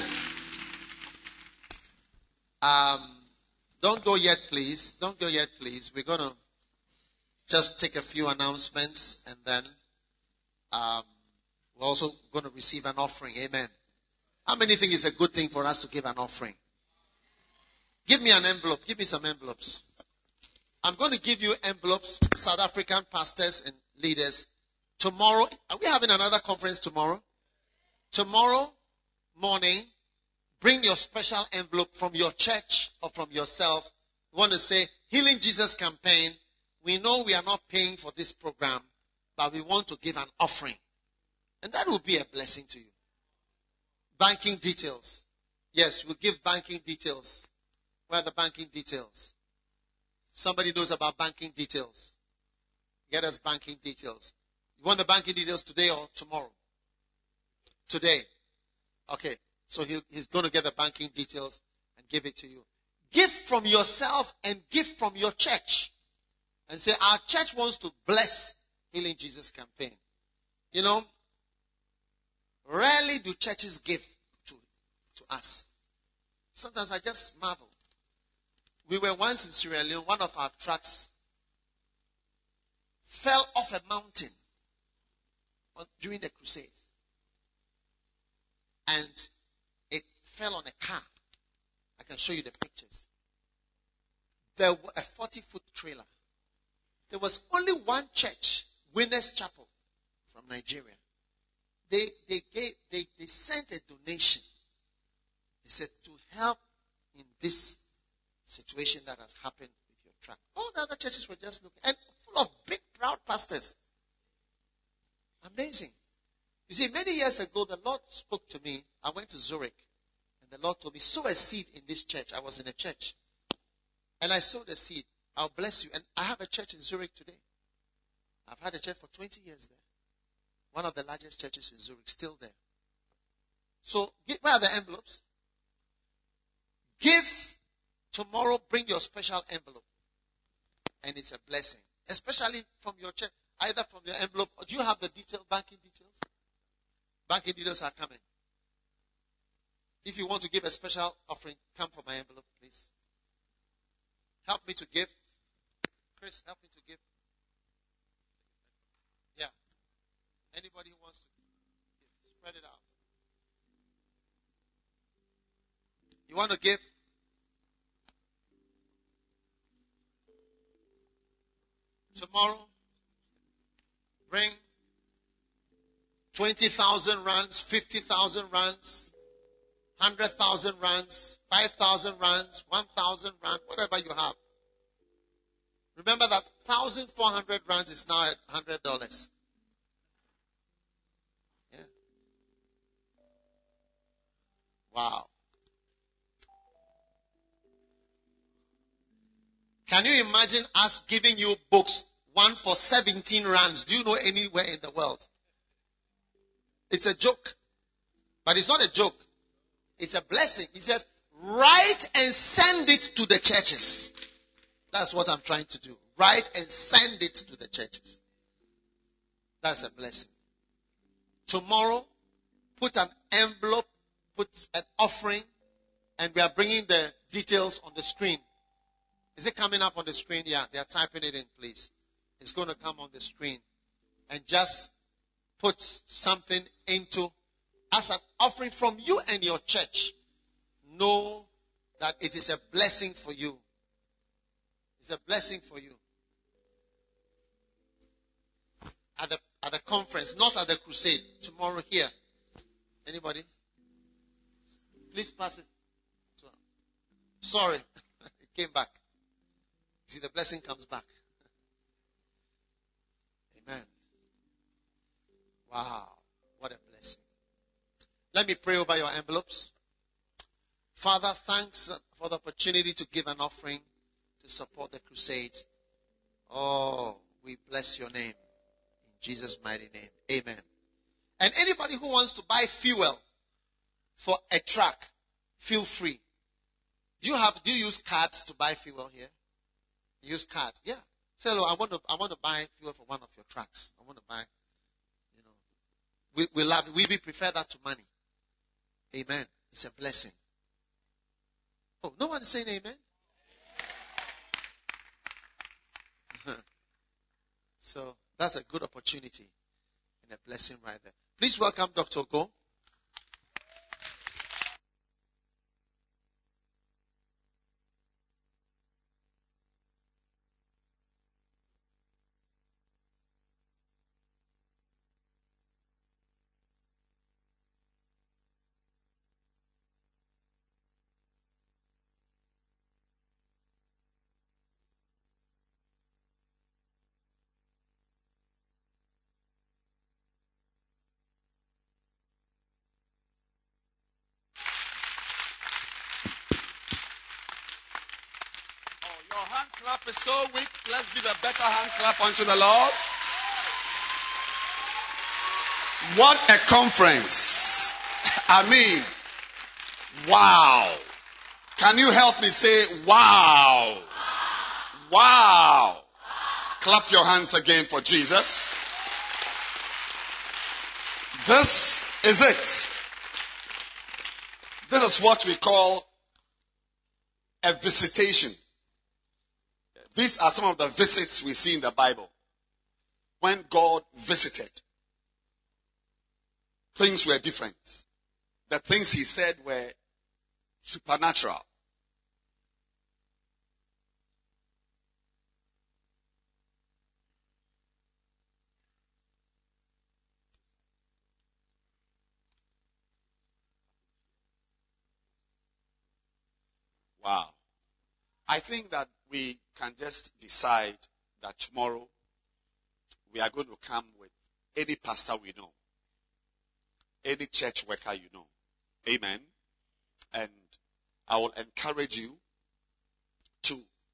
Speaker 2: Don't go yet, please. Don't go yet, please. We're going to just take a few announcements, and then we're also going to receive an offering. Amen. How many think it's a good thing for us to give an offering? Give me an envelope. Give me some envelopes. I'm going to give you envelopes, South African pastors and leaders. Tomorrow, are we having another conference tomorrow? Tomorrow morning, bring your special envelope from your church or from yourself. You want to say, Healing Jesus Campaign. We know we are not paying for this program, but we want to give an offering. And that will be a blessing to you. Banking details. Yes, we'll give banking details. Where are the banking details? Somebody knows about banking details. Get us banking details. You want the banking details today or tomorrow? Today. Okay. So he's going to get the banking details and give it to you. Give from yourself and give from your church. And say, our church wants to bless Healing Jesus campaign. You know, rarely do churches give to us. Sometimes I just marvel. We were once in Sierra Leone. One of our trucks fell off a mountain during the crusade. And it fell on a car. I can show you the pictures. There was a 40-foot trailer. There was only one church, Winners Chapel, from Nigeria. They sent a donation. They said to help in this situation that has happened with your truck. All the other churches were just looking and full of big, proud pastors. Amazing. You see, many years ago, the Lord spoke to me. I went to Zurich, and the Lord told me, sow a seed in this church. I was in a church, and I sowed a seed. I'll bless you. And I have a church in Zurich today. I've had a church for 20 years there. One of the largest churches in Zurich, still there. So, where are the envelopes? Give tomorrow, bring your special envelope. And it's a blessing. Especially from your church. Either from your envelope, or do you have the banking details? Banking details are coming. If you want to give a special offering, come for my envelope, please. Help me to give. Chris, help me to give. Yeah. Anybody who wants to give, spread it out. You want to give? Tomorrow, bring 20,000 rands, 50,000 rands, 100,000 rands, 5,000 rands, 1,000 rands, whatever you have. Remember that 1,400 rands is now at $100. Yeah. Wow. Can you imagine us giving you books, one for 17 rands? Do you know anywhere in the world? It's a joke. But it's not a joke. It's a blessing. He says, write and send it to the churches. That's what I'm trying to do. Write and send it to the churches. That's a blessing. Tomorrow, put an envelope, put an offering, and we are bringing the details on the screen. Is it coming up on the screen? Yeah, they are typing it in, please. It's going to come on the screen. And just put something into as an offering from you and your church. Know that it is a blessing for you. It's a blessing for you. At the conference, not at the crusade. Tomorrow here. Anybody? Please pass it. Sorry. It came back. You see, the blessing comes back. Amen. Wow. What a blessing. Let me pray over your envelopes. Father, thanks for the opportunity to give an offering to support the crusade. Oh, we bless your name. In Jesus' mighty name. Amen. And anybody who wants to buy fuel for a truck, feel free. Do you use cards to buy fuel here? Use cards. Yeah. Say, hello, I want to buy fuel for one of your trucks. I want to buy, we love it. We prefer that to money. Amen. It's a blessing. Oh, no one is saying amen? So that's a good opportunity and a blessing right there. Please welcome Dr. Go.
Speaker 5: Your hand clap is so weak. Let's give a better hand clap unto the Lord. What a conference. I mean, wow. Can you help me say wow? Wow. Clap your hands again for Jesus. This is it. This is what we call a visitation. These are some of the visits we see in the Bible. When God visited, things were different. The things he said were supernatural. Wow. I think that we can just decide that tomorrow we are going to come with any pastor we know, any church worker you know. Amen. And I will encourage you to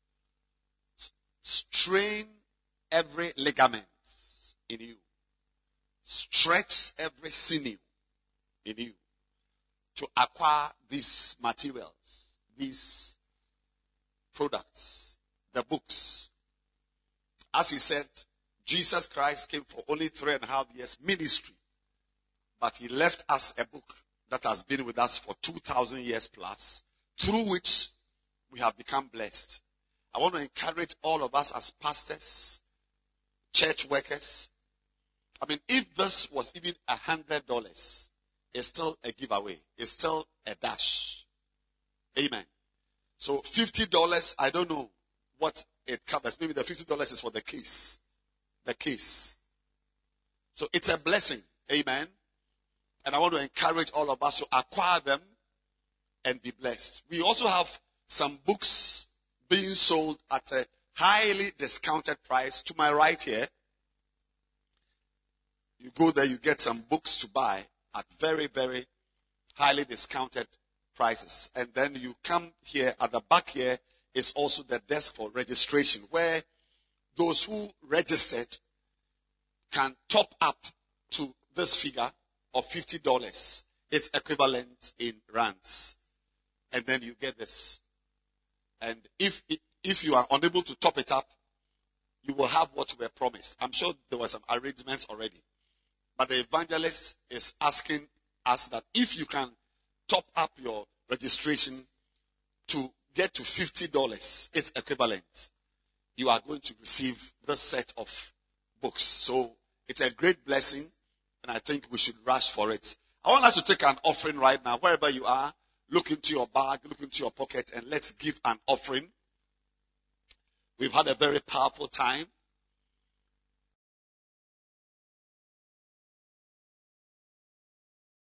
Speaker 5: strain every ligament in you, stretch every sinew in you to acquire these materials, these products, the books. As he said, Jesus Christ came for only 3.5 years ministry, but he left us a book that has been with us for 2,000 years plus, through which we have become blessed. I want to encourage all of us as pastors, church workers. I mean, if this was even $100, it's still a giveaway. It's still a dash. Amen. So $50, I don't know what it covers. Maybe the $50 is for the case. The case. So it's a blessing. Amen. And I want to encourage all of us to acquire them and be blessed. We also have some books being sold at a highly discounted price. To my right here, you go there, you get some books to buy at very, very highly discounted prices. And then you come here, at the back here is also the desk for registration, where those who registered can top up to this figure of $50. It's equivalent in rands. And then you get this. And if you are unable to top it up, you will have what you were promised. I'm sure there were some arrangements already. But the evangelist is asking us that if you can top up your registration to get to $50, it's equivalent, you are going to receive this set of books. So it's a great blessing, and I think we should rush for it. I want us to take an offering right now. Wherever you are, look into your bag, look into your pocket, and let's give an offering. We've had a very powerful time.